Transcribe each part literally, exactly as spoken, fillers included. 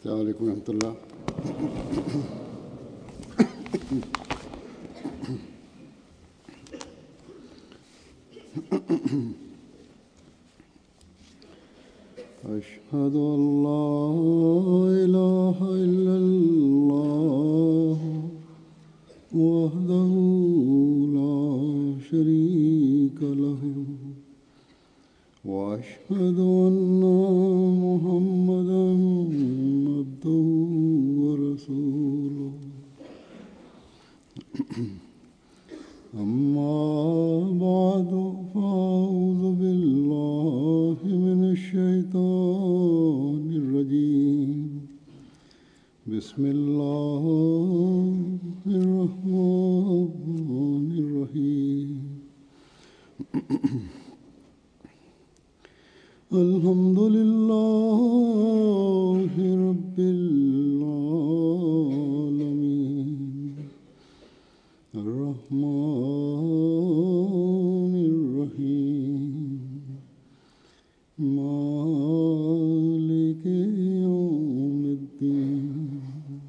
السلام علیکم ورحمۃ اللہ. أشهد أن لا إله إلا الله وحده لا شريك له وأشهد أن محمدا عبده ورسوله. أما بعد فأعوذ بالله من الشيطان الرجيم. بسم الله الرحمن الرحيم. الحمد لله رب العالمين الرحمن الرحيم مالك يوم الدين.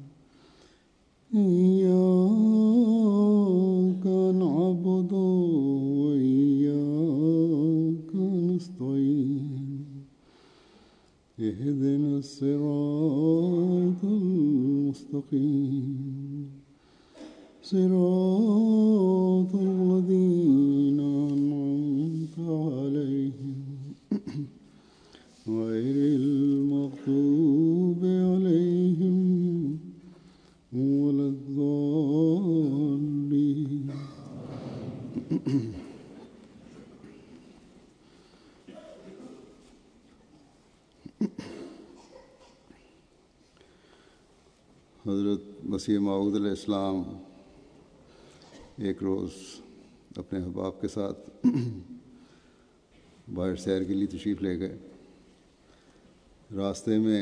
إياك نعبد وإياك نستعين. اهدنا الصراط المستقيم صراط الذين أنعمت عليهم غير المغضوب عليهم ولا الضالين. حضرت مسیح موعود علیہ السلام ایک روز اپنے احباب کے ساتھ باہر سیر کے لیے تشریف لے گئے. راستے میں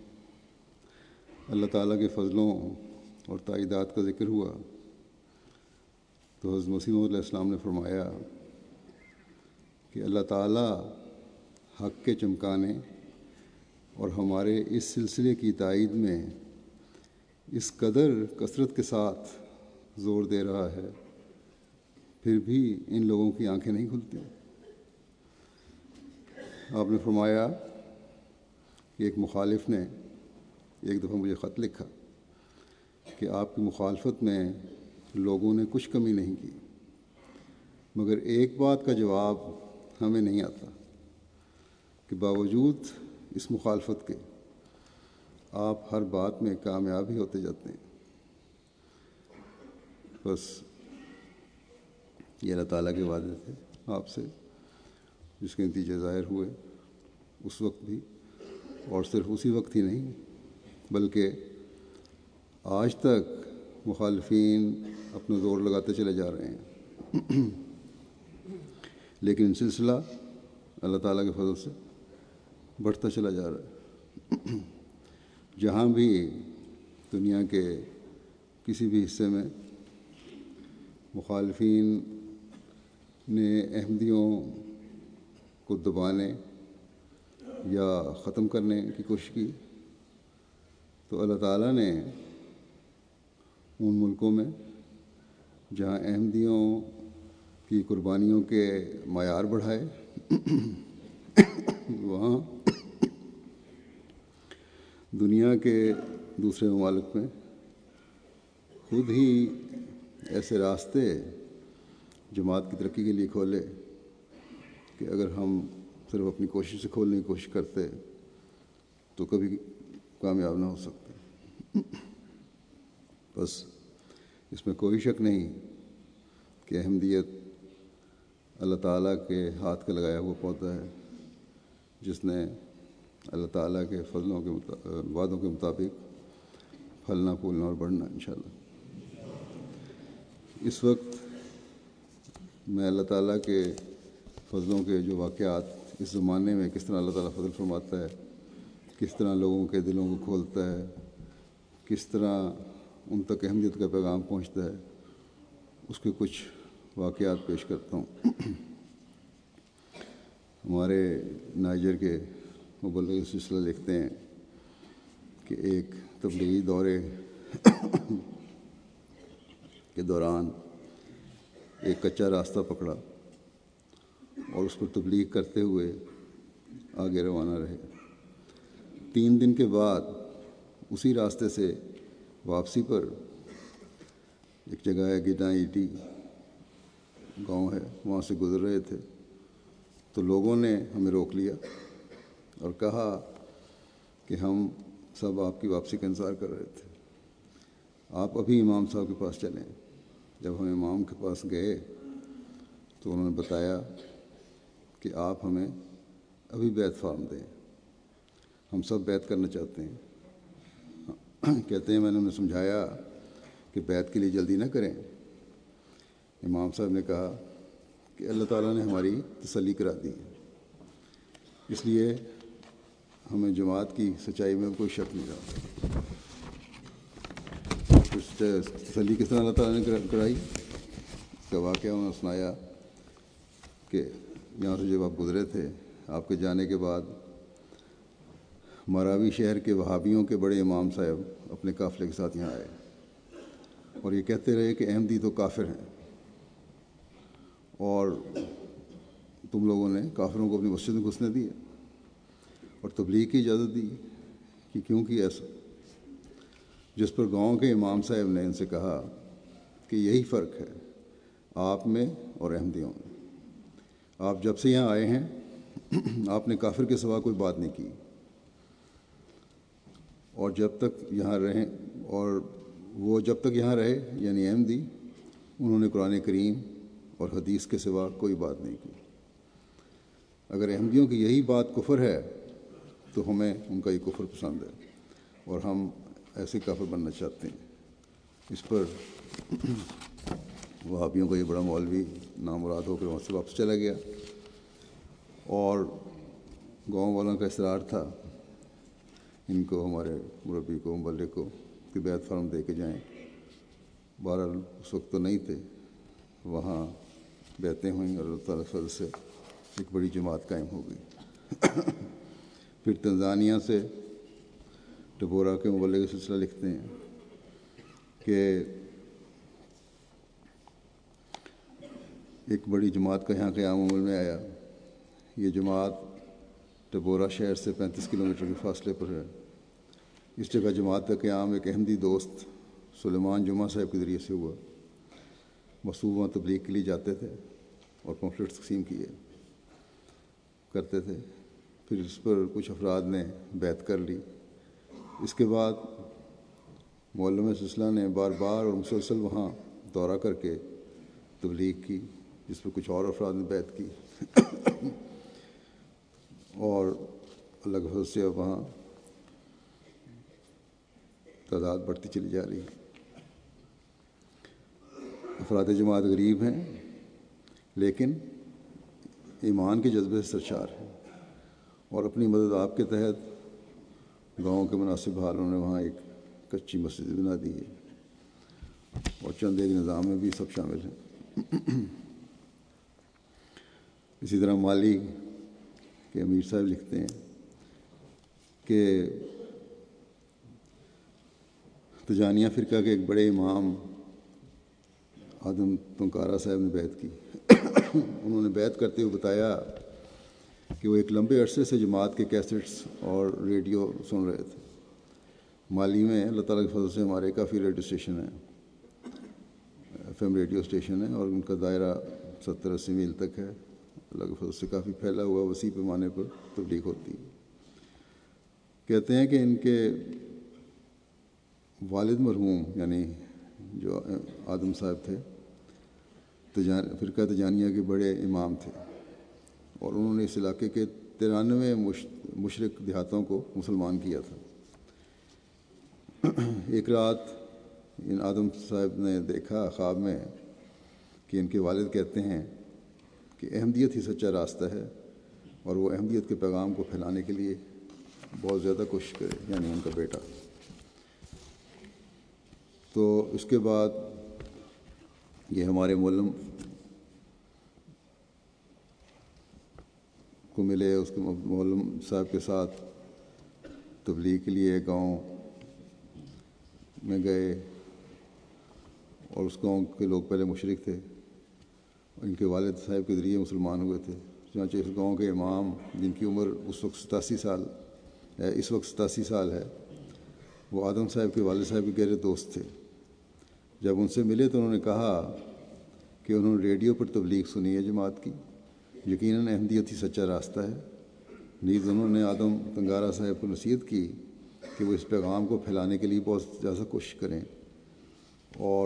اللہ تعالیٰ کے فضلوں اور تائیدات کا ذکر ہوا تو حضرت مسیح موعود علیہ السلام نے فرمایا کہ اللہ تعالیٰ حق کے چمکانے اور ہمارے اس سلسلے کی تائید میں اس قدر کثرت کے ساتھ زور دے رہا ہے، پھر بھی ان لوگوں کی آنکھیں نہیں کھلتی. آپ نے فرمایا کہ ایک مخالف نے ایک دفعہ مجھے خط لکھا کہ آپ کی مخالفت میں لوگوں نے کچھ کمی نہیں کی، مگر ایک بات کا جواب ہمیں نہیں آتا کہ باوجود اس مخالفت کے آپ ہر بات میں کامیاب ہی ہوتے جاتے ہیں. بس یہ اللہ تعالیٰ کے وعدے تھے آپ سے، جس کے نتیجے ظاہر ہوئے اس وقت بھی، اور صرف اسی وقت ہی نہیں بلکہ آج تک مخالفین اپنا زور لگاتے چلے جا رہے ہیں. لیکن سلسلہ اللہ تعالیٰ کے فضل سے بڑھتا چلا جا رہا ہے. جہاں بھی دنیا کے کسی بھی حصے میں مخالفین نے احمدیوں کو دبانے یا ختم کرنے کی کوشش کی تو اللہ تعالیٰ نے ان ملکوں میں جہاں احمدیوں کی قربانیوں کے معیار بڑھائے وہاں دنیا کے دوسرے ممالک میں خود ہی ایسے راستے جماعت کی ترقی کے لیے کھولے کہ اگر ہم صرف اپنی کوشش سے کھولنے کی کوشش کرتے تو کبھی کامیاب نہ ہو سکتے. بس اس میں کوئی شک نہیں کہ احمدیت اللہ تعالیٰ کے ہاتھ کا لگایا ہوا پودا ہے، جس نے اللہ تعالیٰ کے فضلوں کے وعدوں کے مطابق پھلنا پھولنا اور بڑھنا انشاءاللہ. اس وقت میں اللہ تعالیٰ کے فضلوں کے جو واقعات اس زمانے میں کس طرح اللہ تعالیٰ فضل فرماتا ہے، کس طرح لوگوں کے دلوں کو کھولتا ہے، کس طرح ان تک احمدیت کا پیغام پہنچتا ہے، اس کے کچھ واقعات پیش کرتا ہوں. ہمارے نائجر کے مبلغ سلسلہ لکھتے ہیں کہ ایک تبلیغی دورے کے دوران ایک کچا راستہ پکڑا اور اس پر تبلیغ کرتے ہوئے آگے روانہ رہے۔ تین دن کے بعد اسی راستے سے واپسی پر ایک جگہ ہے گڈا ایٹی گاؤں ہے، وہاں سے گزر رہے تھے تو لوگوں نے ہمیں روک لیا اور کہا کہ ہم سب آپ کی واپسی کا انتظار کر رہے تھے، آپ ابھی امام صاحب کے پاس چلیں۔ جب ہم امام کے پاس گئے تو انہوں نے بتایا کہ آپ ہمیں ابھی بیعت فارم دیں، ہم سب بیعت کرنا چاہتے ہیں۔ کہتے ہیں میں نے انہیں سمجھایا کہ بیعت کے لیے جلدی نہ کریں۔ امام صاحب نے کہا کہ اللہ تعالیٰ نے ہماری تسلی کرا دی، اس لیے ہمیں جماعت کی سچائی میں کوئی شک نہیں رہا۔ تسلی کس طرح اللہ تعالیٰ نے کرائی، اس کا واقعہ انہوں نے سنایا کہ یہاں سے جب آپ گزرے تھے، آپ کے جانے کے بعد مراوی شہر کے وہابیوں کے بڑے امام صاحب اپنے قافلے کے ساتھ یہاں آئے اور یہ کہتے رہے کہ احمدی تو کافر ہیں اور تم لوگوں نے کافروں کو اپنی مسجد میں گھسنے دیا اور تبلیغ کی اجازت دی کہ کیوں کی ایسا؟ جس پر گاؤں کے امام صاحب نے ان سے کہا کہ یہی فرق ہے آپ میں اور احمدیوں میں، آپ جب سے یہاں آئے ہیں آپ نے کافر کے سوا کوئی بات نہیں کی، اور جب تک یہاں رہیں اور وہ جب تک یہاں رہے یعنی احمدی، انہوں نے قرآن کریم اور حدیث کے سوا کوئی بات نہیں کی۔ اگر احمدیوں کی یہی بات کفر ہے تو ہمیں ان کا یہ کفر پسند ہے اور ہم ایسے کافر بننا چاہتے ہیں۔ اس پر وہابیوں کا یہ بڑا مولوی نامراد ہو کر وہاں سے واپس چلا گیا اور گاؤں والوں کا اصرار تھا ان کو، ہمارے مربی کو، مبلغ کو، کہ بیعت فارم دے کے جائیں۔ بہرحال اس وقت تو نہیں تھے، وہاں بیعتیں ہوئیں اور اللہ تعالیٰ کے فضل سے ایک بڑی جماعت قائم ہو گئی۔ پھر تنزانیہ سے ٹبورا کے مبلغ سلسلہ لکھتے ہیں کہ ایک بڑی جماعت کا یہاں قیام عمل میں آیا۔ یہ جماعت ٹبورا شہر سے پینتیس کلومیٹر کے فاصلے پر ہے۔ اس جگہ جماعت کا قیام ایک احمدی دوست سلیمان جمعہ صاحب کے ذریعے سے ہوا۔ مصوب وہاں تبلیغ کے لیے جاتے تھے اور پمفلٹس تقسیم کیے کرتے تھے۔ پھر اس پر کچھ افراد نے بیعت کر لی۔ اس کے بعد معلم سلسلہ نے بار بار اور مسلسل وہاں دورہ کر کے تبلیغ کی، جس پر کچھ اور افراد نے بیعت کی اور اللہ کے فضل سے اب وہاں تعداد بڑھتی چلی جا رہی ہے۔ افراد جماعت غریب ہیں لیکن ایمان کے جذبے سے سرشار ہیں اور اپنی مدد آپ کے تحت گاؤں کے مناسب حال انہوں نے وہاں ایک کچی مسجد بنا دی ہے اور چند ایک نظام میں بھی سب شامل ہیں۔ اسی طرح مالی کے امیر صاحب لکھتے ہیں کہ تجانیہ فرقہ کے ایک بڑے امام آدم تنکارا صاحب نے بیعت کی۔ انہوں نے بیعت کرتے ہوئے بتایا کہ وہ ایک لمبے عرصے سے جماعت کے کیسٹس اور ریڈیو سن رہے تھے۔ مالی میں اللہ تعالیٰ کے فضل سے ہمارے کافی ریڈیو اسٹیشن ہیں، ایف ایم ریڈیو اسٹیشن ہیں اور ان کا دائرہ ستر اسی میل تک ہے۔ اللہ کے فضل سے کافی پھیلا ہوا وسیع پیمانے پر تبلیغ ہوتی ہے۔ کہتے ہیں کہ ان کے والد مرحوم یعنی جو آدم صاحب تھے تجان فرقہ تجانیہ کے بڑے امام تھے اور انہوں نے اس علاقے کے ترانوے مشرق دیہاتوں کو مسلمان کیا تھا۔ ایک رات ان آدم صاحب نے دیکھا خواب میں کہ ان کے والد کہتے ہیں کہ احمدیت ہی سچا راستہ ہے اور وہ احمدیت کے پیغام کو پھیلانے کے لیے بہت زیادہ کوشش کرے، یعنی ان کا بیٹا۔ تو اس کے بعد یہ ہمارے معلم کو ملے، اس کے معلم صاحب کے ساتھ تبلیغ کے لیے گاؤں میں گئے اور اس گاؤں کے لوگ پہلے مشرک تھے، ان کے والد صاحب کے ذریعے مسلمان ہوئے تھے۔ چنانچہ اس گاؤں کے امام، جن کی عمر اس وقت ستاسی سال ہے اس وقت ستاسی سال ہے، وہ آدم صاحب کے والد صاحب کے گہرے دوست تھے۔ جب ان سے ملے تو انہوں نے کہا کہ انہوں نے ریڈیو پر تبلیغ سنی ہے جماعت کی، یقیناً احمدیت ہی سچا راستہ ہے۔ نیز انہوں نے آدم تنگارہ صاحب کو نصیحت کی کہ وہ اس پیغام کو پھیلانے کے لیے بہت زیادہ کوشش کریں، اور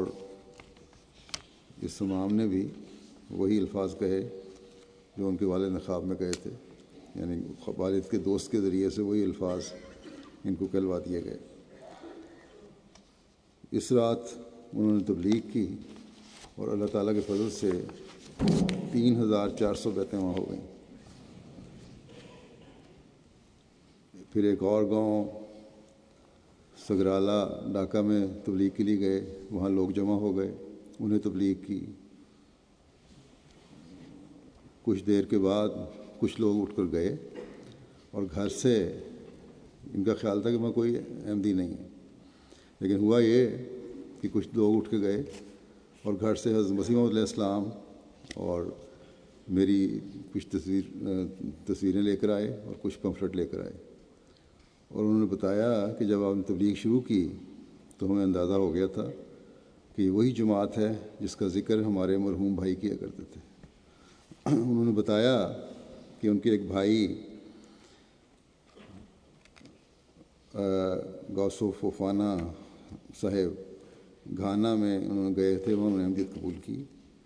اس امام نے بھی وہی الفاظ کہے جو ان کے والد نے خواب میں کہے تھے، یعنی والد کے دوست کے ذریعے سے وہی الفاظ ان کو کہلوا دیے گئے۔ اس رات انہوں نے تبلیغ کی اور اللہ تعالیٰ کے فضل سے تین ہزار چار سو بیتیں وہاں ہو گئیں۔ پھر ایک اور گاؤں سگرالہ ڈھاکہ میں تبلیغ کے لیے گئے، وہاں لوگ جمع ہو گئے، انہیں تبلیغ کی۔ کچھ دیر کے بعد کچھ لوگ اٹھ کر گئے اور گھر سے، ان کا خیال تھا کہ میں کوئی احمدی نہیں ہے، لیکن ہوا یہ کہ کچھ لوگ اٹھ کے گئے اور گھر سے حضرت مسیح موعود علیہ السلام اور میری کچھ تصویر تصویریں لے کر آئے اور کچھ پمفلٹ لے کر آئے، اور انہوں نے بتایا کہ جب آپ نے تبلیغ شروع کی تو ہمیں اندازہ ہو گیا تھا کہ یہ وہی جماعت ہے جس کا ذکر ہمارے مرحوم بھائی کیا کرتے تھے۔ انہوں نے بتایا کہ ان کے ایک بھائی گوسو فوفانا صاحب گھانا میں انہوں نے گئے تھے، وہاں انہوں نے احمدیت قبول کی۔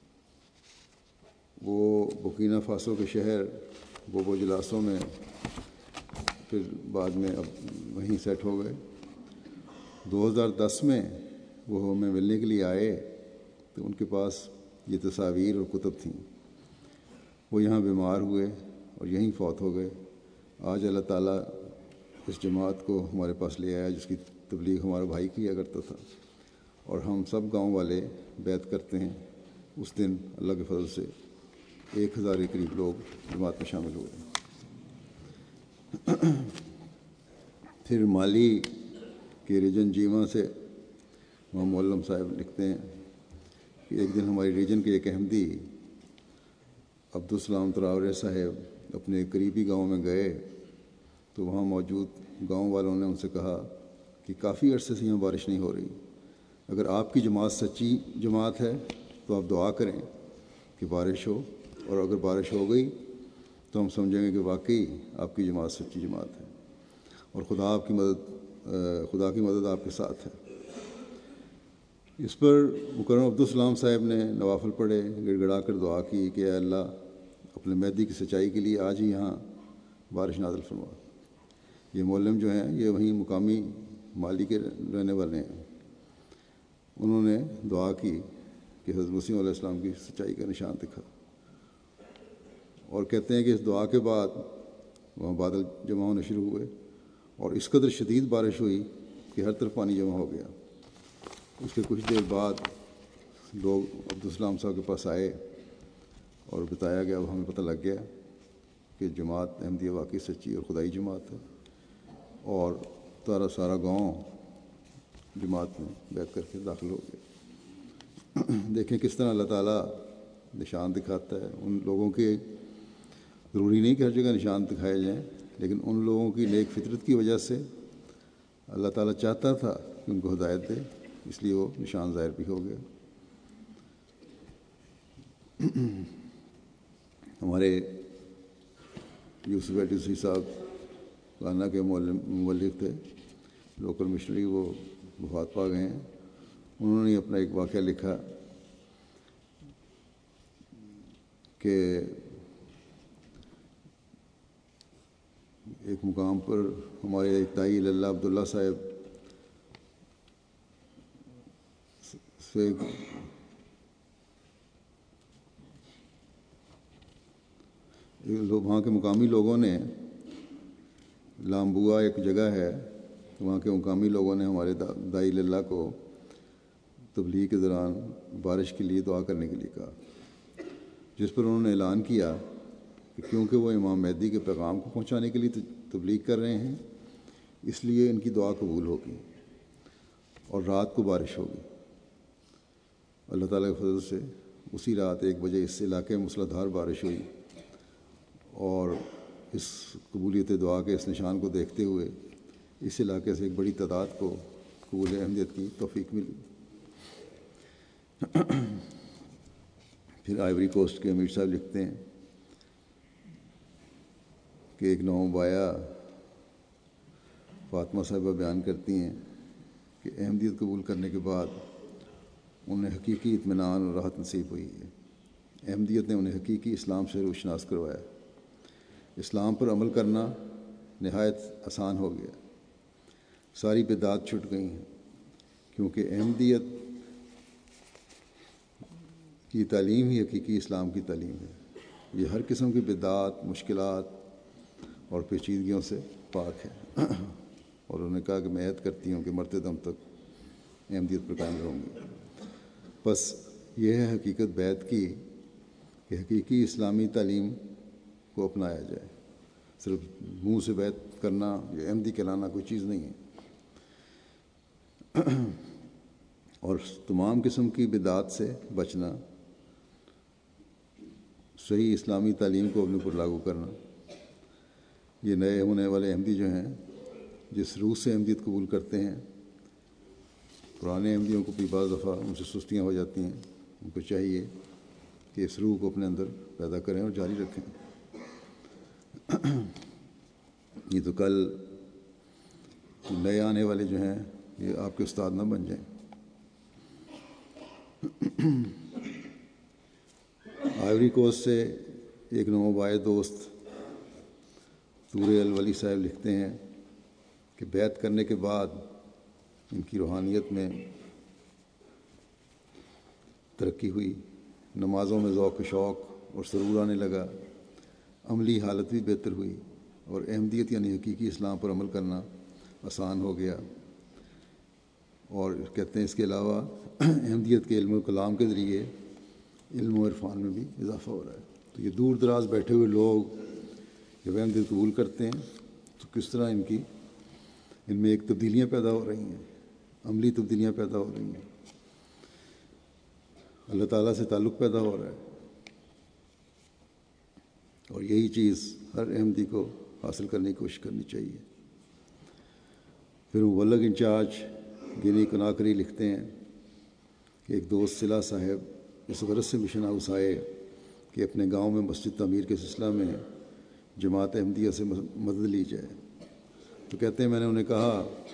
وہ بورکینا فاسو کے شہر بوبو جلاسو میں پھر بعد میں اب وہیں سیٹ ہو گئے۔ دو ہزار دس میں وہ ہمیں ملنے کے لیے آئے تو ان کے پاس یہ تصاویر اور کتب تھیں۔ وہ یہاں بیمار ہوئے اور یہیں فوت ہو گئے۔ آج اللہ تعالیٰ اس جماعت کو ہمارے پاس لے آیا جس کی تبلیغ ہمارا بھائی کیا کرتا تھا، اور ہم سب گاؤں والے بیعت کرتے ہیں۔ اس دن اللہ کے فضل سے ایک ہزار کے قریب لوگ جماعت میں شامل ہوئے۔ پھر مالی کے ریجن جیما سے وہاں معلم صاحب لکھتے ہیں کہ ایک دن ہماری ریجن کے ایک احمدی عبدالسلام تراورے صاحب اپنے قریبی گاؤں میں گئے تو وہاں موجود گاؤں والوں نے ان سے کہا کہ کافی عرصے سے یہاں بارش نہیں ہو رہی، اگر آپ کی جماعت سچی جماعت ہے تو آپ دعا کریں کہ بارش ہو، اور اگر بارش ہو گئی تو ہم سمجھیں گے کہ واقعی آپ کی جماعت سچی جماعت ہے اور خدا آپ کی مدد خدا کی مدد آپ کے ساتھ ہے۔ اس پر مکرم عبدالسلام صاحب نے نوافل پڑھے، گڑ گڑا کر دعا کی کہ اے اللہ اپنے مہدی کی سچائی کے لیے آج ہی یہاں بارش نازل فرما۔ یہ معلم جو ہیں یہ وہیں مقامی مالی کے رہنے والے ہیں۔ انہوں نے دعا کی کہ حضرت مسیح علیہ السلام کی سچائی کا نشان دکھا، اور کہتے ہیں کہ اس دعا کے بعد وہاں بادل جمع ہونے شروع ہوئے اور اس قدر شدید بارش ہوئی کہ ہر طرف پانی جمع ہو گیا۔ اس کے کچھ دیر بعد لوگ عبدالسلام صاحب کے پاس آئے اور بتایا گیا، وہ ہمیں پتہ لگ گیا کہ جماعت احمدیہ واقعی سچی اور خدائی جماعت ہے، اور سارا سارا گاؤں جماعت میں بیعت کر کے داخل ہو گیا۔ دیکھیں کس طرح اللہ تعالیٰ نشان دکھاتا ہے۔ ان لوگوں کے ضروری نہیں کہ ہر جگہ نشان دکھائے جائیں، لیکن ان لوگوں کی نیک فطرت کی وجہ سے اللہ تعالیٰ چاہتا تھا کہ ان کو ہدایت دے، اس لیے وہ نشان ظاہر بھی ہو گیا۔ ہمارے یوسف ایڈیسی صاحب گانا کے مولف تھے، لوکل مشنری، وہ وفات پا گئے ہیں۔ انہوں نے اپنا ایک واقعہ لکھا کہ ایک مقام پر ہمارے ایک داعی اللہ عبداللہ صاحب سے وہاں کے مقامی لوگوں نے، لامبوا ایک جگہ ہے، وہاں کے مقامی لوگوں نے ہمارے داعی اللہ کو تبلیغ کے دوران بارش کے لیے دعا کرنے کے لیے کہا، جس پر انہوں نے اعلان کیا کہ کیونکہ وہ امام مہدی کے پیغام کو پہنچانے کے لیے تبلیغ کر رہے ہیں، اس لیے ان کی دعا قبول ہوگی۔ اور رات کو بارش ہوگی۔ اللہ تعالیٰ کے فضل سے اسی رات ایک بجے اس علاقے میں موسلا دھار بارش ہوئی، اور اس قبولیت دعا کے اس نشان کو دیکھتے ہوئے اس علاقے سے ایک بڑی تعداد کو قبول احمدیت کی توفیق ملی۔ پھر آئیوری کوسٹ کے امیر صاحب لکھتے ہیں کہ ایک نومبایا فاطمہ صاحبہ بیان کرتی ہیں کہ احمدیت قبول کرنے کے بعد انہیں حقیقی اطمینان اور راحت نصیب ہوئی ہے۔ احمدیت نے انہیں حقیقی اسلام سے روشناس کروایا۔ اسلام پر عمل کرنا نہایت آسان ہو گیا، ساری بدعات چھٹ گئی ہیں، کیونکہ احمدیت کی تعلیم ہی حقیقی اسلام کی تعلیم ہے۔ یہ ہر قسم کی بدعات، مشکلات اور پیچیدگیوں سے پاک ہے۔ اور انہوں نے کہا کہ میں عہد کرتی ہوں کہ مرتے دم تک احمدیت پر قائم رہوں گی۔ بس یہ ہے حقیقت بیعت کی کہ حقیقی اسلامی تعلیم کو اپنایا جائے۔ صرف منہ سے بیعت کرنا یا احمدی کہلانا کوئی چیز نہیں ہے۔ اور تمام قسم کی بدعات سے بچنا، صحیح اسلامی تعلیم کو اپنے پر لاگو کرنا۔ یہ نئے ہونے والے احمدی جو ہیں، جس روح سے احمدیت قبول کرتے ہیں، پرانے احمدیوں کو بھی بعض دفعہ ان سے سستیاں ہو جاتی ہیں، ان کو چاہیے کہ اس روح کو اپنے اندر پیدا کریں اور جاری رکھیں۔ یہ تو کل نئے آنے والے جو ہیں یہ آپ کے استاد نہ بن جائیں۔ آئیوری کوسٹ سے ایک نومبائے دوست طورے الولی صاحب لکھتے ہیں کہ بیعت کرنے کے بعد ان کی روحانیت میں ترقی ہوئی، نمازوں میں ذوق و شوق اور سرور آنے لگا، عملی حالت بھی بہتر ہوئی، اور احمدیت یعنی حقیقی اسلام پر عمل کرنا آسان ہو گیا۔ اور کہتے ہیں اس کے علاوہ احمدیت کے علم و کلام کے ذریعے علم و عرفان میں بھی اضافہ ہو رہا ہے۔ تو یہ دور دراز بیٹھے ہوئے لوگ جب احمدیت قبول کرتے ہیں تو کس طرح ان کی ان میں ایک تبدیلیاں پیدا ہو رہی ہیں، عملی تبدیلیاں پیدا ہو رہی ہیں، اللہ تعالیٰ سے تعلق پیدا ہو رہا ہے۔ اور یہی چیز ہر احمدی کو حاصل کرنے کی کوشش کرنی چاہیے۔ پھر مبلغ انچارج گنی کناکری لکھتے ہیں کہ ایک دوست صلہ صاحب اس غرض سے مشن ہاؤس آئے کہ اپنے گاؤں میں مسجد تعمیر کے سلسلہ میں جماعت احمدیہ سے مدد لی جائے۔ تو کہتے ہیں میں نے انہیں کہا،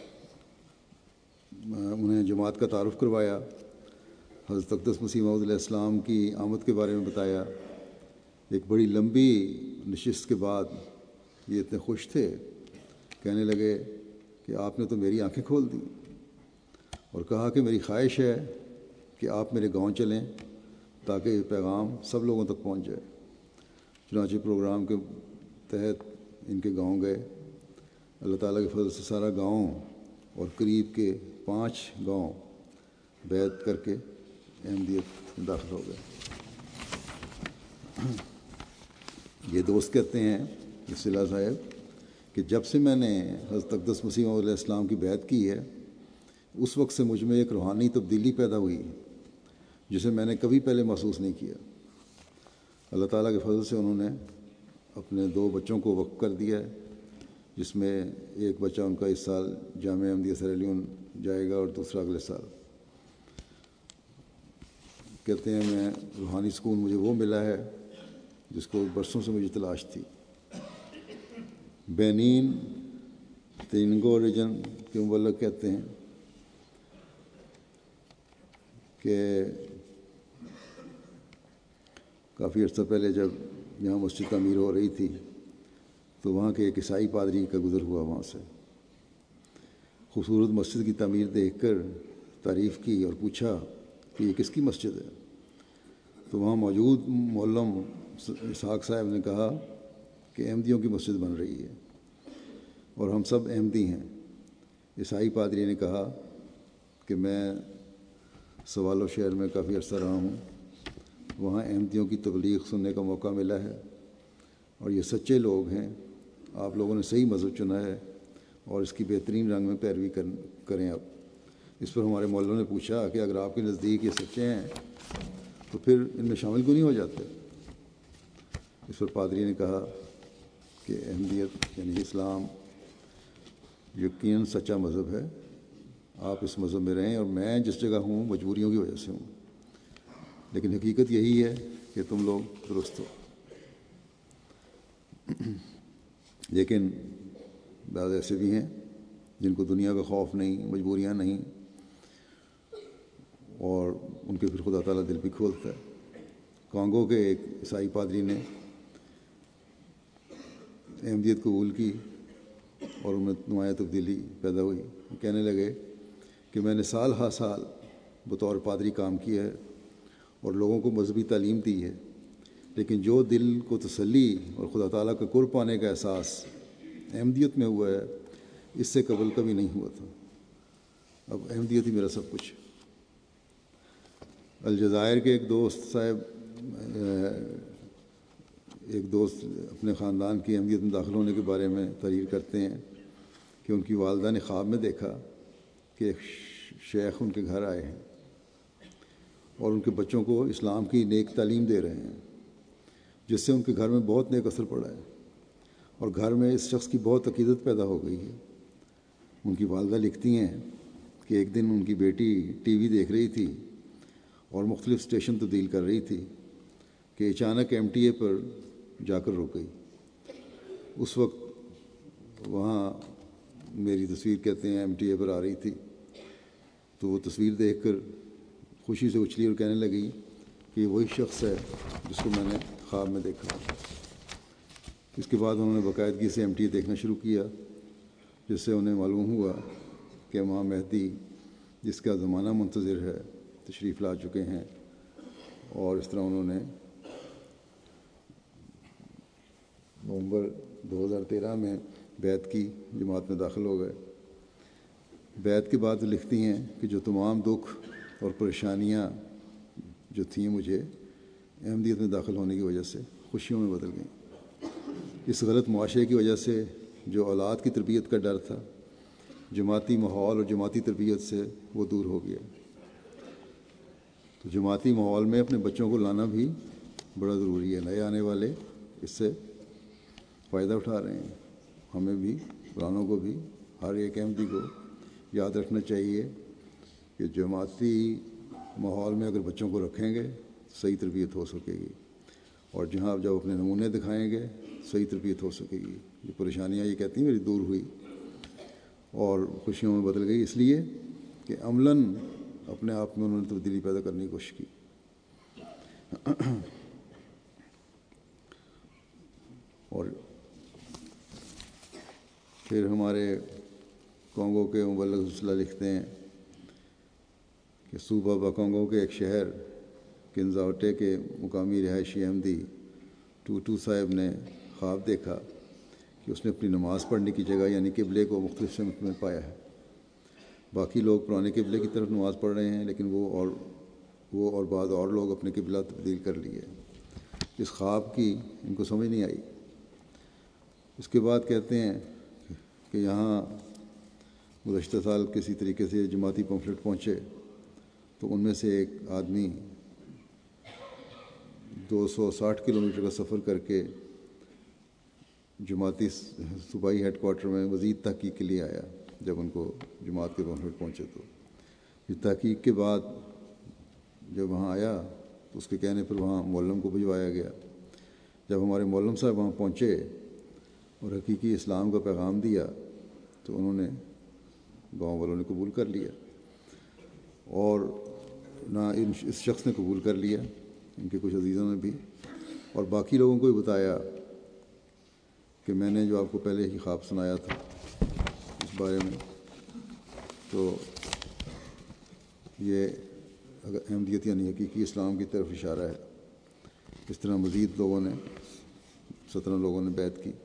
انہیں جماعت کا تعارف کروایا، حضرت اقدس مسیح موعود علیہ السلام کی آمد کے بارے میں بتایا۔ ایک بڑی لمبی نشست کے بعد یہ اتنے خوش تھے، کہنے لگے کہ آپ نے تو میری آنکھیں کھول دیں، اور کہا کہ میری خواہش ہے کہ آپ میرے گاؤں چلیں تاکہ یہ پیغام سب لوگوں تک پہنچ جائے۔ چنانچہ پروگرام کے تحت ان کے گاؤں گئے۔ اللہ تعالیٰ کے فضل سے سارا گاؤں اور قریب کے پانچ گاؤں بیعت کر کے احمدیت میں داخل ہو گئے۔ یہ دوست کہتے ہیں کہ صلہ صاحب کہ جب سے میں نے حضرت اقدس مسیح موعود علیہ السلام کی بیعت کی ہے، اس وقت سے مجھ میں ایک روحانی تبدیلی پیدا ہوئی جسے میں نے کبھی پہلے محسوس نہیں کیا۔ اللہ تعالیٰ کے فضل سے انہوں نے اپنے دو بچوں کو وقف کر دیا ہے، جس میں ایک بچہ ان کا اس سال جامعہ احمدیہ سیرا لیون جائے گا اور دوسرا اگلے سال۔ کہتے ہیں میں روحانی سکون مجھے وہ ملا ہے جس کو برسوں سے مجھے تلاش تھی۔ بینین تینگو ریجن کے مبلغ کہتے ہیں کہ کافی عرصہ پہلے جب یہاں مسجد تعمیر ہو رہی تھی تو وہاں کے ایک عیسائی پادری کا گزر ہوا وہاں سے۔ خوبصورت مسجد کی تعمیر دیکھ کر تعریف کی اور پوچھا کہ یہ کس کی مسجد ہے؟ تو وہاں موجود معلم اسحاق صاحب نے کہا کہ احمدیوں کی مسجد بن رہی ہے اور ہم سب احمدی ہیں۔ عیسائی پادری نے کہا کہ میں سوالو شہر میں کافی عرصہ رہا ہوں، وہاں احمدیوں کی تبلیغ سننے کا موقع ملا ہے، اور یہ سچے لوگ ہیں، آپ لوگوں نے صحیح مذہب چنا ہے اور اس کی بہترین رنگ میں پیروی کریں اب اس پر ہمارے مولوں نے پوچھا کہ اگر آپ کے نزدیک یہ سچے ہیں تو پھر ان میں شامل کیوں نہیں ہو جاتے؟ اس پر پادری نے کہا کہ احمدیت یعنی اسلام یقیناً سچا مذہب ہے، آپ اس مذہب میں رہیں، اور میں جس جگہ ہوں مجبوریوں کی وجہ سے ہوں، لیکن حقیقت یہی ہے کہ تم لوگ درست ہو۔ لیکن بعض ایسے بھی ہیں جن کو دنیا کا خوف نہیں، مجبوریاں نہیں، اور ان کے پھر خدا تعالیٰ دل بھی کھولتا ہے۔ کانگو کے ایک عیسائی پادری نے احمدیت قبول کی اور ان میں نمایاں تبدیلی پیدا ہوئی۔ کہنے لگے کہ میں نے سال ہا سال بطور پادری کام کیا ہے اور لوگوں کو مذہبی تعلیم دی ہے، لیکن جو دل کو تسلی اور خدا تعالیٰ کا قرب پانے کا احساس احمدیت میں ہوا ہے، اس سے قبل کبھی نہیں ہوا تھا۔ اب احمدیت ہی میرا سب کچھ۔ الجزائر کے ایک دوست صاحب ایک دوست اپنے خاندان کی احمدیت میں داخل ہونے کے بارے میں تحریر کرتے ہیں کہ ان کی والدہ نے خواب میں دیکھا کہ ایک شیخ ان کے گھر آئے ہیں اور ان کے بچوں کو اسلام کی نیک تعلیم دے رہے ہیں، جس سے ان کے گھر میں بہت نیک اثر پڑا ہے اور گھر میں اس شخص کی بہت عقیدت پیدا ہو گئی ہے۔ ان کی والدہ لکھتی ہیں کہ ایک دن ان کی بیٹی ٹی وی دیکھ رہی تھی اور مختلف اسٹیشن تبدیل کر رہی تھی کہ اچانک ایم ٹی اے پر جا کر رک گئی۔ اس وقت وہاں میری تصویر کہتے ہیں ایم ٹی اے پر آ رہی تھی، تو وہ تصویر دیکھ کر خوشی سے اچھلی اور کہنے لگی کہ یہ وہی شخص ہے جس کو میں نے خواب میں دیکھا۔ اس کے بعد انہوں نے باقاعدگی سے ایم ٹی اے دیکھنا شروع کیا، جس سے انہیں معلوم ہوا کہ امام مہدی جس کا زمانہ منتظر ہے تشریف لا چکے ہیں، اور اس طرح انہوں نے نومبر دو ہزار تیرہ میں بیعت کی، جماعت میں داخل ہو گئے۔ بیعت کے بعد لکھتی ہیں کہ جو تمام دکھ اور پریشانیاں جو تھیں مجھے احمدیت میں داخل ہونے کی وجہ سے خوشیوں میں بدل گئیں۔ اس غلط معاشرے کی وجہ سے جو اولاد کی تربیت کا ڈر تھا، جماعتی ماحول اور جماعتی تربیت سے وہ دور ہو گیا۔ تو جماعتی ماحول میں اپنے بچوں کو لانا بھی بڑا ضروری ہے۔ نئے آنے والے اس سے فائدہ اٹھا رہے ہیں۔ ہمیں بھی، پرانوں کو بھی، ہر ایک احمدی کو یاد رکھنا چاہیے کہ جماعتی ماحول میں اگر بچوں کو رکھیں گے صحیح تربیت ہو سکے گی، اور جہاں جب اپنے نمونے دکھائیں گے صحیح تربیت ہو سکے گی۔ یہ پریشانیاں یہ کہتی ہیں میری دور ہوئی اور خوشیوں میں بدل گئی، اس لیے کہ عملاً اپنے آپ میں انہوں نے تبدیلی پیدا کرنے کی کوشش کی۔ اور پھر ہمارے کانگو کے مبلغ حوصلہ لکھتے ہیں کہ صوبہ باکانگو کے ایک شہر کنزاوٹے کے مقامی رہائشی احمدی ٹوٹو صاحب نے خواب دیکھا کہ اس نے اپنی نماز پڑھنے کی جگہ یعنی قبلے کو مختلف سمت میں پایا ہے۔ باقی لوگ پرانے قبلے کی طرف نماز پڑھ رہے ہیں، لیکن وہ اور وہ اور بعض اور لوگ اپنے قبلہ تبدیل کر لیے۔ اس خواب کی ان کو سمجھ نہیں آئی۔ اس کے بعد کہتے ہیں کہ یہاں گزشتہ سال کسی طریقے سے جماعتی پمفلٹ پہنچے، تو ان میں سے ایک آدمی دو سو ساٹھ کلو میٹر کا سفر کر کے جماعتی صوبائی ہیڈ کوارٹر میں مزید تحقیق کے لیے آیا۔ جب ان کو جماعت کے پمفلٹ پہنچے تو یہ تحقیق کے بعد جب وہاں آیا تو اس کے کہنے پر وہاں مولم کو بھجوایا گیا۔ جب ہمارے مولم صاحب وہاں پہنچے اور حقیقی اسلام کا پیغام دیا تو انہوں نے گاؤں والوں نے قبول کر لیا، اور نہ اس شخص نے قبول کر لیا، ان کے کچھ عزیزوں نے بھی، اور باقی لوگوں کو بھی بتایا کہ میں نے جو آپ کو پہلے ہی خواب سنایا تھا اس بارے میں، تو یہ احمدیت یعنی حقیقی اسلام کی طرف اشارہ ہے۔ اس طرح مزید لوگوں نے سترہ لوگوں نے بیعت کی،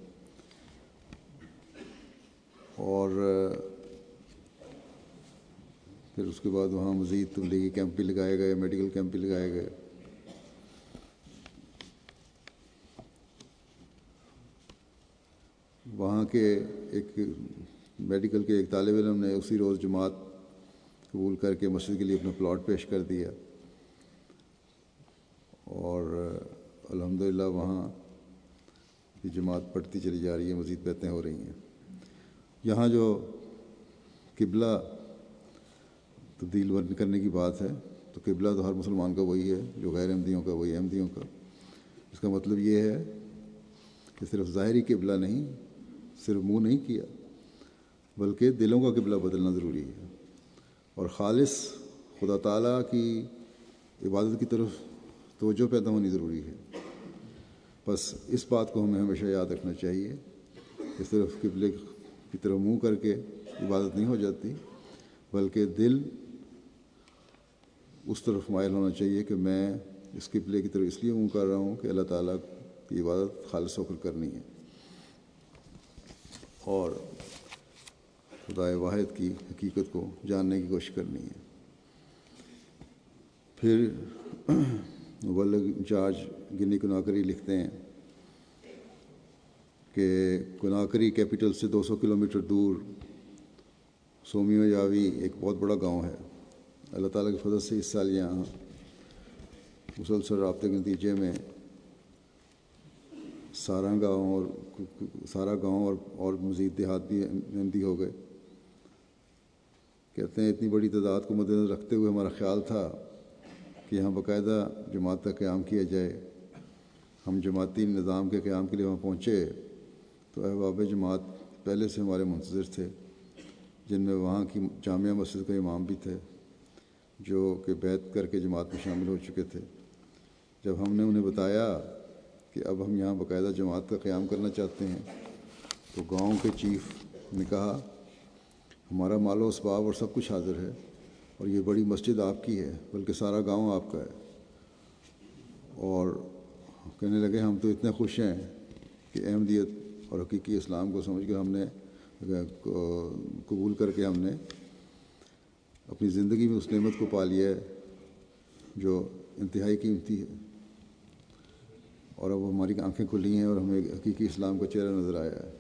اور پھر اس کے بعد وہاں مزید تبلیغی کیمپ بھی لگائے گئے، میڈیکل کیمپ بھی لگائے گئے۔ وہاں کے ایک میڈیکل کے ایک طالب علم نے اسی روز جماعت قبول کر کے مسجد کے لیے اپنا پلاٹ پیش کر دیا، اور الحمدللہ وہاں کی جماعت پڑھتی چلی جا رہی ہے، مزید بیعتیں ہو رہی ہیں۔ یہاں جو قبلہ تبدیل کرنے کی بات ہے، تو قبلہ تو ہر مسلمان کا وہی ہے، جو غیر احمدیوں کا وہی احمدیوں کا۔ اس کا مطلب یہ ہے کہ صرف ظاہری قبلہ نہیں، صرف منہ نہیں کیا، بلکہ دلوں کا قبلہ بدلنا ضروری ہے، اور خالص خدا تعالیٰ کی عبادت کی طرف توجہ پیدا ہونی ضروری ہے۔ بس اس بات کو ہمیں ہمیشہ یاد رکھنا چاہیے کہ صرف قبلے کی طرف منہ کر کے عبادت نہیں ہو جاتی، بلکہ دل اس طرف مائل ہونا چاہیے کہ میں اس قبلے کی طرف اس لیے منہ کر رہا ہوں کہ اللہ تعالیٰ کی عبادت خالص ہو کر کرنی ہے، اور خدائے واحد کی حقیقت کو جاننے کی کوشش کرنی ہے۔ پھر مبلغ انچارج گنی کناکری لکھتے ہیں کہ کناکری کیپٹل سے دو سو کلومیٹر دور سومیو یاوی ایک بہت بڑا گاؤں ہے۔ اللہ تعالیٰ کے فضل سے اس سال یہاں مسلسل رابطے کے نتیجے میں سارا گاؤں اور سارا گاؤں اور اور مزید دیہات بھی احمدی ہو گئے۔ کہتے ہیں اتنی بڑی تعداد کو مد نظر رکھتے ہوئے ہمارا خیال تھا کہ یہاں باقاعدہ جماعت کا قیام کیا جائے۔ ہم جماعتی نظام کے قیام کے لیے وہاں پہنچے تو احباب جماعت پہلے سے ہمارے منتظر تھے، جن میں وہاں کی جامعہ مسجد کا امام بھی تھے، جو کہ بیعت کر کے جماعت میں شامل ہو چکے تھے۔ جب ہم نے انہیں بتایا کہ اب ہم یہاں باقاعدہ جماعت کا قیام کرنا چاہتے ہیں، تو گاؤں کے چیف نے کہا ہمارا مال و اسباب اور سب کچھ حاضر ہے، اور یہ بڑی مسجد آپ کی ہے، بلکہ سارا گاؤں آپ کا ہے۔ اور کہنے لگے ہم تو اتنے خوش ہیں کہ احمدیت اور حقیقی اسلام کو سمجھ کر ہم نے قبول کر کے ہم نے اپنی زندگی میں اس نعمت کو پا لیا ہے جو انتہائی قیمتی ہے، اور اب ہماری آنکھیں کھلی ہیں اور ہمیں حقیقی اسلام کا چہرہ نظر آیا ہے۔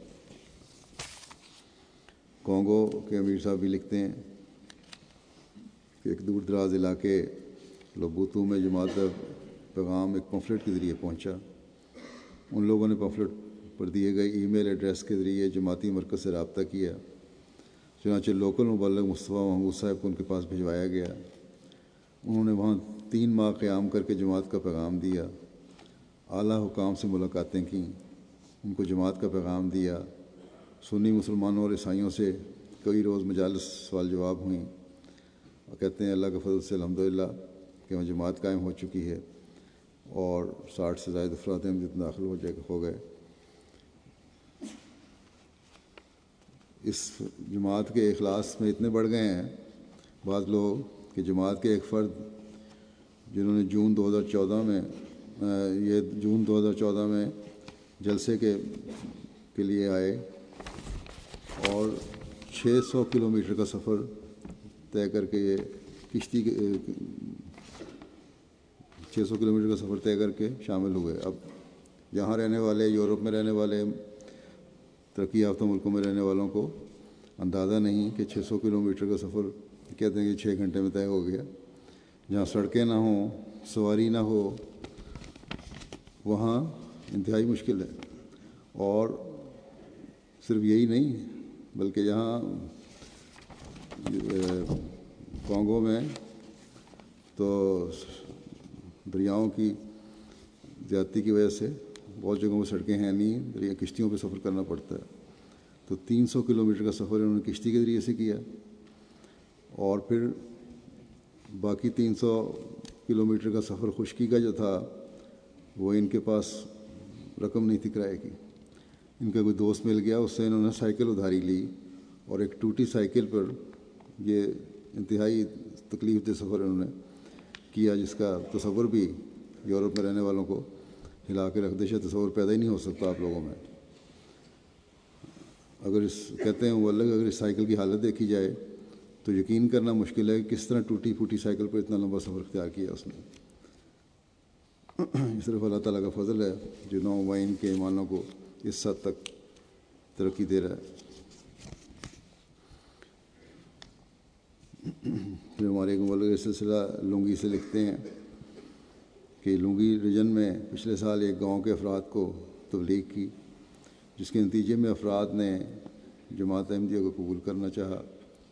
کانگو کے امیر صاحب بھی لکھتے ہیں کہ ایک دور دراز علاقے لوبوتو میں جماعت کا پیغام ایک پمفلٹ کے ذریعے پہنچا۔ ان لوگوں نے پمفلٹ پر دیے گئے ای میل ایڈریس کے ذریعے جماعتی مرکز سے رابطہ کیا، چنانچہ لوکل مبلغ مصطفیٰ محمود صاحب کو ان کے پاس بھجوایا گیا۔ انہوں نے وہاں تین ماہ قیام کر کے جماعت کا پیغام دیا، اعلیٰ حکام سے ملاقاتیں کیں، ان کو جماعت کا پیغام دیا، سنی مسلمانوں اور عیسائیوں سے کئی روز مجالس سوال جواب ہوئیں، اور کہتے ہیں اللہ کے فضل سے الحمدللہ کہ وہاں جماعت قائم ہو چکی ہے، اور ساٹھ سے زائد افراد احمدیت میں داخل ہو جائے ہو گئے۔ اس جماعت کے اخلاص میں اتنے بڑھ گئے ہیں بعض لوگ کہ جماعت کے ایک فرد جنہوں نے جون دو ہزار چودہ میں یہ جون دو ہزار چودہ میں جلسے کے کے لیے آئے اور چھ سو کلو میٹر کا سفر طے کر کے یہ کشتی کے چھ سو کلو میٹر کا سفر طے کر کے شامل ہوئے۔ اب یہاں رہنے والے، یورپ میں رہنے والے، ترقی یافتہ ملکوں میں رہنے والوں کو اندازہ نہیں کہ چھ سو کلو میٹر کا سفر کہتے ہیں کہ چھ گھنٹے میں طے ہو گیا۔ جہاں سڑکیں نہ ہوں، سواری نہ ہو، وہاں انتہائی مشکل ہے۔ اور صرف یہی نہیں بلکہ یہاں کانگو میں تو دریاؤں کی زیادتی کی وجہ سے بہت جگہوں میں سڑکیں ہیں نہیں، دریا کشتیوں پہ سفر کرنا پڑتا ہے۔ تو تین سو کلو میٹر کا سفر انہوں نے کشتی کے ذریعے سے کیا، اور پھر باقی تین سو کلو میٹر کا سفر خشکی کا جو تھا وہ ان کے پاس رقم نہیں تھی کرائے کی۔ ان کا کوئی دوست مل گیا، اس سے انہوں نے سائیکل ادھاری لی، اور ایک ٹوٹی سائیکل پر یہ انتہائی تکلیف دہ سفر انہوں نے کیا، جس کا تصور بھی یورپ میں رہنے والوں کو ہلا کے رکھ دے، شاید تصور پیدا ہی نہیں ہو سکتا آپ لوگوں میں۔ اگر اس کہتے ہیں وہ الگ اگر اس سائیکل کی حالت دیکھی جائے تو یقین کرنا مشکل ہے کہ کس طرح ٹوٹی پھوٹی سائیکل پر اتنا لمبا سفر اختیار کیا اس نے۔ صرف اللہ تعالیٰ کا فضل ہے جو نومین کے ایمانوں کو اس حد تک ترقی دے رہا ہے۔ پھر ہمارے ایک مبلغ سلسلہ لونگی سے لکھتے ہیں کہ لونگی ریجن میں پچھلے سال ایک گاؤں کے افراد کو تبلیغ کی، جس کے نتیجے میں افراد نے جماعت احمدیہ کو قبول کرنا چاہا،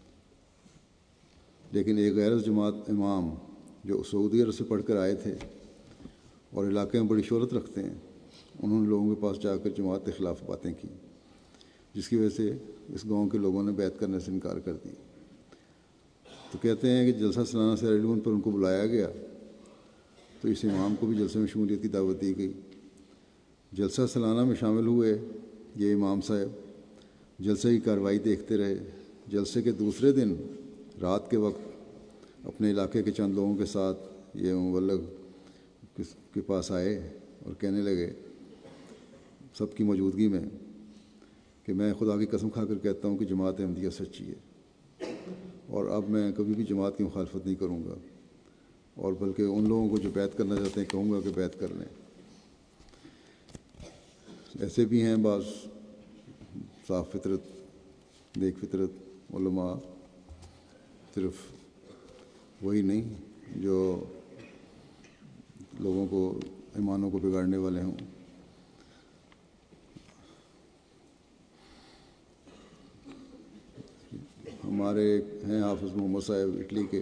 لیکن ایک غیر جماعت امام جو سعودی عرب سے پڑھ کر آئے تھے اور علاقے میں بڑی شہرت رکھتے ہیں، انہوں نے لوگوں کے پاس جا کر جماعت کے خلاف باتیں کی، جس کی وجہ سے اس گاؤں کے لوگوں نے بیعت کرنے سے انکار کر دی۔ تو کہتے ہیں کہ جلسہ سالانہ سیر علوم پر ان کو بلایا گیا تو اس امام کو بھی جلسے میں شمولیت کی دعوت دی گئی۔ جلسہ سالانہ میں شامل ہوئے یہ امام صاحب، جلسے کی کارروائی دیکھتے رہے۔ جلسے کے دوسرے دن رات کے وقت اپنے علاقے کے چند لوگوں کے ساتھ یہ مبلغ کے پاس آئے اور کہنے لگے سب کی موجودگی میں کہ میں خدا کی قسم کھا کر کہتا ہوں کہ جماعت احمدیہ سچی ہے، اور اب میں کبھی بھی جماعت کی مخالفت نہیں کروں گا، اور بلکہ ان لوگوں کو جو بیعت کرنا چاہتے ہیں کہوں گا کہ بیعت کر لیں۔ ایسے بھی ہیں بعض صاف فطرت، نیک فطرت علماء، صرف وہی نہیں جو لوگوں کو ایمانوں کو بگاڑنے والے ہوں۔ ہمارے ہیں حافظ محمد صاحب اٹلی کے،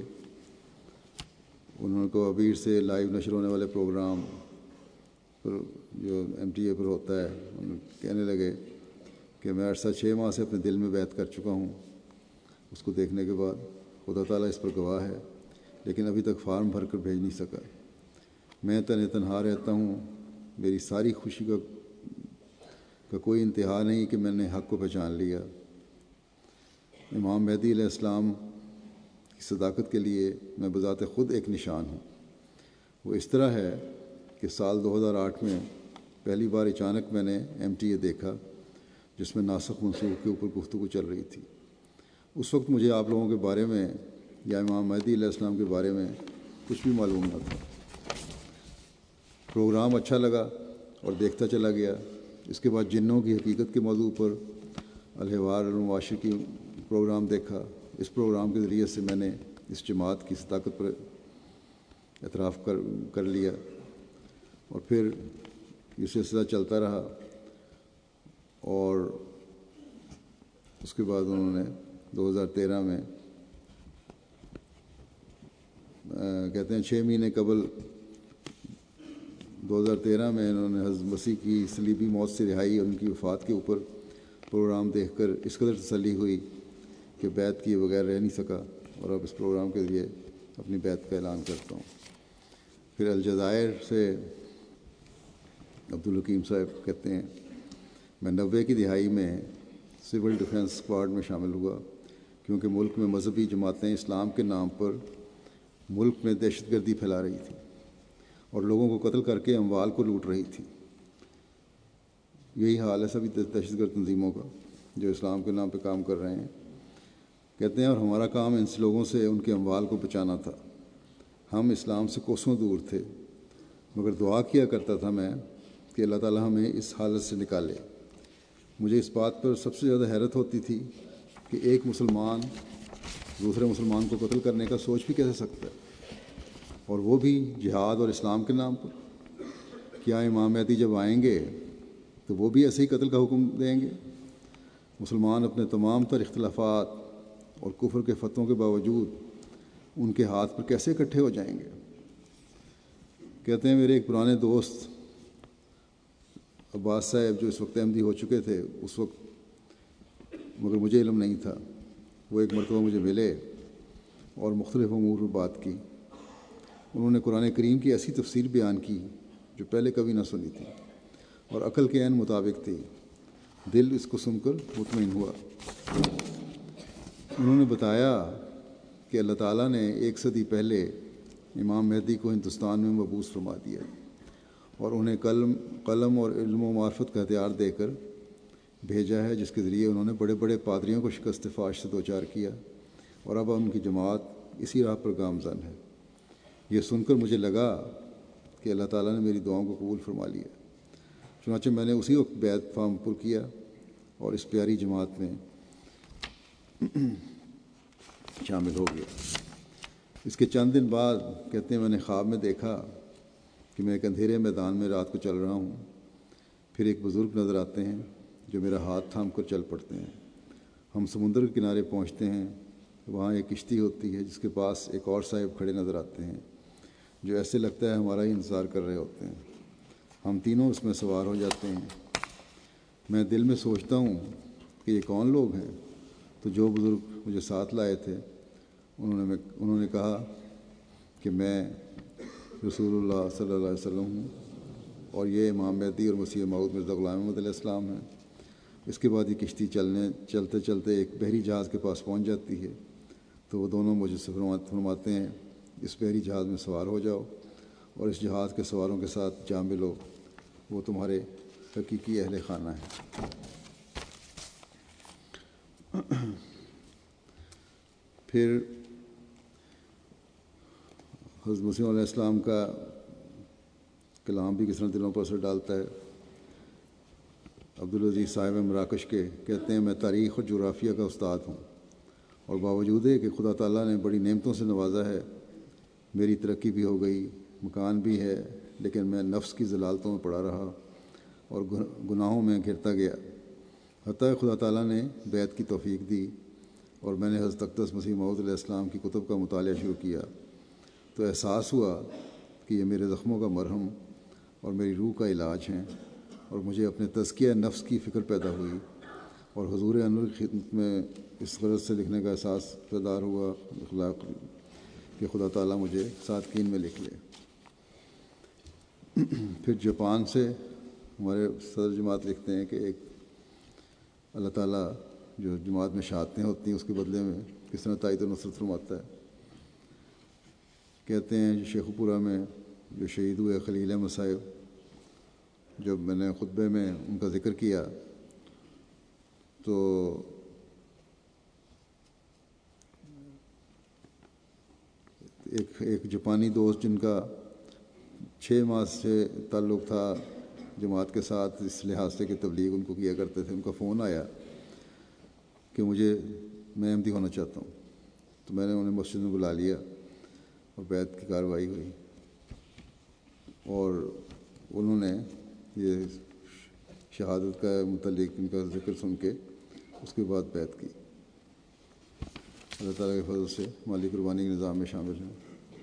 انہوں کو ابیر سے لائیو نشر ہونے والے پروگرام پر جو ایم ٹی اے پر ہوتا ہے، انہوں کہنے لگے کہ میں عرصہ چھ ماہ سے اپنے دل میں بیعت کر چکا ہوں اس کو دیکھنے کے بعد، خدا تعالیٰ اس پر گواہ ہے، لیکن ابھی تک فارم بھر کر بھیج نہیں سکا۔ میں تن تنہا رہتا ہوں، میری ساری خوشی کا کا کوئی انتہا نہیں کہ میں نے حق کو پہچان لیا۔ امام مہدی علیہ السلام کی صداقت کے لیے میں بذات خود ایک نشان ہوں۔ وہ اس طرح ہے کہ سال دو ہزار آٹھ میں پہلی بار اچانک میں نے ایم ٹی اے دیکھا جس میں ناسخ منسوخ کے اوپر گفتگو چل رہی تھی۔ اس وقت مجھے آپ لوگوں کے بارے میں یا امام مہدی علیہ السلام کے بارے میں کچھ بھی معلوم نہ تھا۔ پروگرام اچھا لگا اور دیکھتا چلا گیا۔ اس کے بعد جنوں کی حقیقت کے موضوع پر الحوار المباشر کی پروگرام دیکھا۔ اس پروگرام کے ذریعے سے میں نے اس جماعت کی صداقت پر اعتراف کر کر لیا، اور پھر یہ سلسلہ چلتا رہا، اور اس کے بعد انہوں نے دو ہزار تیرہ میں کہتے ہیں چھ مہینے قبل دو ہزار تیرہ میں انہوں نے حضرت مسیح کی صلیبی موت سے رہائی اور ان کی وفات کے اوپر پروگرام دیکھ کر اس قدر تسلی ہوئی کہ بیعت کیے بغیر رہ نہیں سکا، اور اب اس پروگرام کے ذریعے اپنی بیعت کا اعلان کرتا ہوں۔ پھر الجزائر سے عبدالحکیم صاحب کہتے ہیں میں نوے کی دہائی میں سول ڈیفنس اسکواڈ میں شامل ہوا، کیونکہ ملک میں مذہبی جماعتیں اسلام کے نام پر ملک میں دہشت گردی پھیلا رہی تھیں اور لوگوں کو قتل کر کے اموال کو لوٹ رہی تھی۔ یہی حال ہے سبھی دہشت گرد تنظیموں کا جو اسلام کے نام پہ کام کر رہے ہیں۔ کہتے ہیں اور ہمارا کام ان سے لوگوں سے ان کے اموال کو بچانا تھا۔ ہم اسلام سے کوسوں دور تھے، مگر دعا کیا کرتا تھا میں کہ اللہ تعالیٰ ہمیں اس حالت سے نکالے۔ مجھے اس بات پر سب سے زیادہ حیرت ہوتی تھی کہ ایک مسلمان دوسرے مسلمان کو قتل کرنے کا سوچ بھی کیسے سکتا ہے، اور وہ بھی جہاد اور اسلام کے نام پر۔ کیا امام مہدی جب آئیں گے تو وہ بھی ایسے ہی قتل کا حکم دیں گے؟ مسلمان اپنے تمام تر اختلافات اور کفر کے فتووں کے باوجود ان کے ہاتھ پر کیسے اکٹھے ہو جائیں گے؟ کہتے ہیں میرے ایک پرانے دوست عباس صاحب جو اس وقت احمدی ہو چکے تھے، اس وقت مگر مجھے علم نہیں تھا، وہ ایک مرتبہ مجھے ملے اور مختلف امور پر بات کی۔ انہوں نے قرآن کریم کی ایسی تفسیر بیان کی جو پہلے کبھی نہ سنی تھی اور عقل کے عین مطابق تھی۔ دل اس کو سن کر مطمئن ہوا۔ انہوں نے بتایا کہ اللہ تعالیٰ نے ایک صدی پہلے امام مہدی کو ہندوستان میں مبعوث فرما دیا اور انہیں قلم قلم اور علم و معرفت کا ہتھیار دے کر بھیجا ہے، جس کے ذریعے انہوں نے بڑے بڑے پادریوں کو شکست فاش سے دوچار کیا، اور اب ان کی جماعت اسی راہ پر گامزن ہے۔ یہ سن کر مجھے لگا کہ اللہ تعالیٰ نے میری دعاؤں کو قبول فرما لیا، چنانچہ میں نے اسی وقت بیعت فارم پر کیا اور اس پیاری جماعت میں شامل ہو گیا۔ اس کے چند دن بعد کہتے ہیں میں نے خواب میں دیکھا کہ میں ایک اندھیرے میدان میں رات کو چل رہا ہوں. پھر ایک بزرگ نظر آتے ہیں جو میرا ہاتھ تھام کر چل پڑتے ہیں. ہم سمندر کے کنارے پہنچتے ہیں. وہاں ایک کشتی ہوتی ہے جس کے پاس ایک اور صاحب کھڑے نظر آتے ہیں جو ایسے لگتا ہے ہمارا ہی انتظار کر رہے ہوتے ہیں. ہم تینوں اس میں سوار ہو جاتے ہیں. میں دل میں سوچتا ہوں کہ یہ کون لوگ ہیں. تو جو بزرگ مجھے ساتھ لائے تھے انہوں نے انہوں نے کہا کہ میں رسول اللہ صلی اللہ علیہ وسلم ہوں اور یہ امام مہدی اور مسیح موعود مرزا غلام احمد علیہ السلام ہیں. اس کے بعد یہ کشتی چلنے چلتے چلتے ایک بحری جہاز کے پاس پہنچ جاتی ہے. تو وہ دونوں مجھے سے فرماتے ہیں اس بحری جہاز میں سوار ہو جاؤ اور اس جہاز کے سواروں کے ساتھ جا ملو. وہ تمہارے حقیقی اہل خانہ ہیں. پھر حضرت مسیح علیہ السلام کا کلام بھی کس طرح دلوں پر اثر ڈالتا ہے. عبدالعزیز صاحب مراکش کے کہتے ہیں میں تاریخ اور جغرافیہ کا استاد ہوں اور باوجود ہے کہ خدا تعالیٰ نے بڑی نعمتوں سے نوازا ہے، میری ترقی بھی ہو گئی، مکان بھی ہے، لیکن میں نفس کی ضلالتوں میں پڑا رہا اور گناہوں میں گھرتا گیا. حتیٰ خدا تعالیٰ نے بیعت کی توفیق دی اور میں نے حضرت اقدس مسیح موعود علیہ السلام کی کتب کا مطالعہ شروع کیا تو احساس ہوا کہ یہ میرے زخموں کا مرہم اور میری روح کا علاج ہیں. اور مجھے اپنے تزکیہ نفس کی فکر پیدا ہوئی اور حضور انور کی خدمت میں اس غرض سے لکھنے کا احساس بیدار ہوا اخلاق کہ خدا تعالیٰ مجھے صادقین میں لکھ لے. پھر جاپان سے ہمارے صدر جماعت لکھتے ہیں کہ ایک اللہ تعالیٰ جو جماعت میں شہادتیں ہوتی ہیں اس کے بدلے میں کس طرح تائید و نصرت فرماتا ہے. کہتے ہیں شیخو پورہ میں جو شہید ہوئے خلیل احمد صاحب، جب میں نے خطبے میں ان کا ذکر کیا تو ایک ایک جاپانی دوست جن کا چھ ماہ سے تعلق تھا جماعت کے ساتھ، اس لحاظ سے کہ تبلیغ ان کو کیا کرتے تھے، ان کا فون آیا کہ مجھے میں احمدی ہونا چاہتا ہوں. تو میں نے انہیں مسجد میں بلا لیا اور بیعت کی کارروائی ہوئی اور انہوں نے یہ شہادت کا متعلق ان کا ذکر سن کے اس کے بعد بیعت کی. اللہ تعالیٰ کے فضل سے مالی قربانی کے نظام میں شامل ہیں.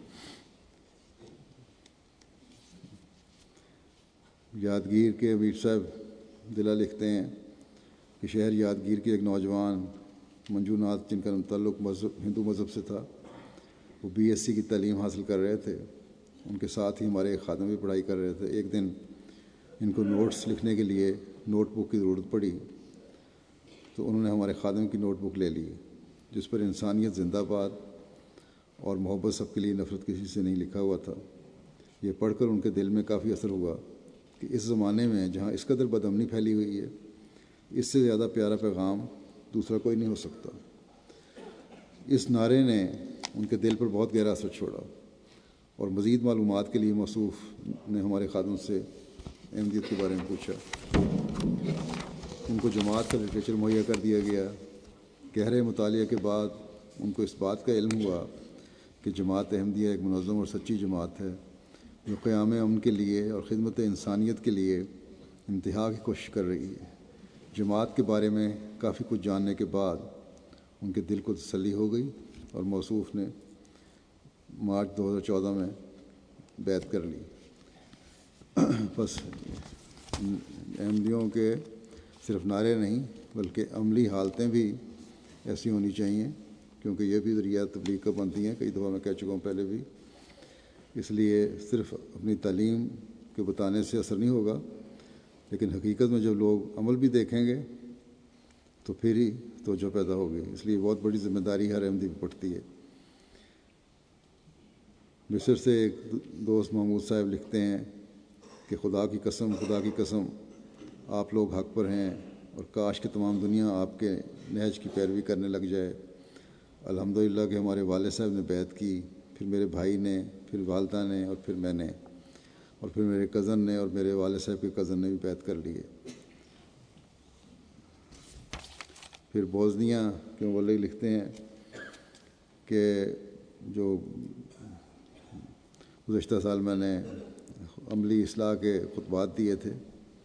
یادگیر کے امیر صاحب دلہ لکھتے ہیں کہ شہر یادگیر کے ایک نوجوان منجو ناتھ جن کا تعلق مذہب ہندو مذہب سے تھا، وہ بی ایس سی کی تعلیم حاصل کر رہے تھے. ان کے ساتھ ہی ہمارے ایک خادم بھی پڑھائی کر رہے تھے. ایک دن ان کو نوٹس لکھنے کے لیے نوٹ بک کی ضرورت پڑی تو انہوں نے ہمارے خادم کی نوٹ بک لے لی جس پر انسانیت زندہ باد اور محبت سب کے لیے، نفرت کسی سے نہیں لکھا ہوا تھا. یہ پڑھ کر ان کے دل میں کافی اثر ہوا کہ اس زمانے میں جہاں اس قدر بدامنی پھیلی ہوئی ہے، اس سے زیادہ پیارا پیغام دوسرا کوئی نہیں ہو سکتا. اس نعرے نے ان کے دل پر بہت گہرا اثر چھوڑا اور مزید معلومات کے لیے موصوف نے ہمارے خادم سے احمدیت کے بارے میں پوچھا. ان کو جماعت کا لٹریچر مہیا کر دیا گیا. گہرے مطالعے کے بعد ان کو اس بات کا علم ہوا کہ جماعت احمدیہ ایک منظم اور سچی جماعت ہے جو قیام امن کے لیے اور خدمت انسانیت کے لیے انتہا کی کوشش کر رہی ہے. جماعت کے بارے میں کافی کچھ جاننے کے بعد ان کے دل کو تسلی ہو گئی اور موصوف نے مارچ دو ہزار چودہ میں بیعت کر لی. بس احمدیوں کے صرف نعرے نہیں بلکہ عملی حالتیں بھی ایسی ہونی چاہیے، کیونکہ یہ بھی ذریعہ تبلیغ کا بنتی ہیں. کئی دفعہ میں کہہ چکا ہوں پہلے بھی. اس لیے صرف اپنی تعلیم کے بتانے سے اثر نہیں ہوگا، لیکن حقیقت میں جب لوگ عمل بھی دیکھیں گے تو پھر ہی توجہ پیدا ہوگی. اس لیے بہت بڑی ذمہ داری ہر احمدی پہ پڑتی ہے. مصر سے ایک دوست محمود صاحب لکھتے ہیں کہ خدا کی قسم خدا کی قسم آپ لوگ حق پر ہیں اور کاش کہ تمام دنیا آپ کے نہج کی پیروی کرنے لگ جائے. الحمدللہ کہ ہمارے والد صاحب نے بیعت کی، پھر میرے بھائی نے، پھر والدہ نے، اور پھر میں نے، اور پھر میرے کزن نے، اور میرے والد صاحب کے کزن نے بھی بیعت کر لی ہے. پھر بوزنیا کے مولوی لکھتے ہیں کہ جو گزشتہ سال میں نے عملی اصلاح کے خطبات دیے تھے،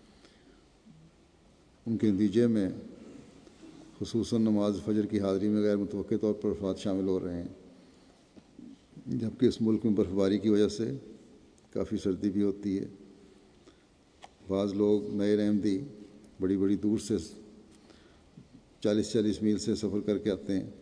ان کے نتیجے میں خصوصاً نماز فجر کی حاضری میں غیر متوقع طور پر افراد شامل ہو رہے ہیں، جبکہ اس ملک میں برف باری کی وجہ سے کافی سردی بھی ہوتی ہے۔ بعض لوگ نئے احمدی بڑی بڑی دور سے چالیس چالیس میل سے سفر کر کے آتے ہیں،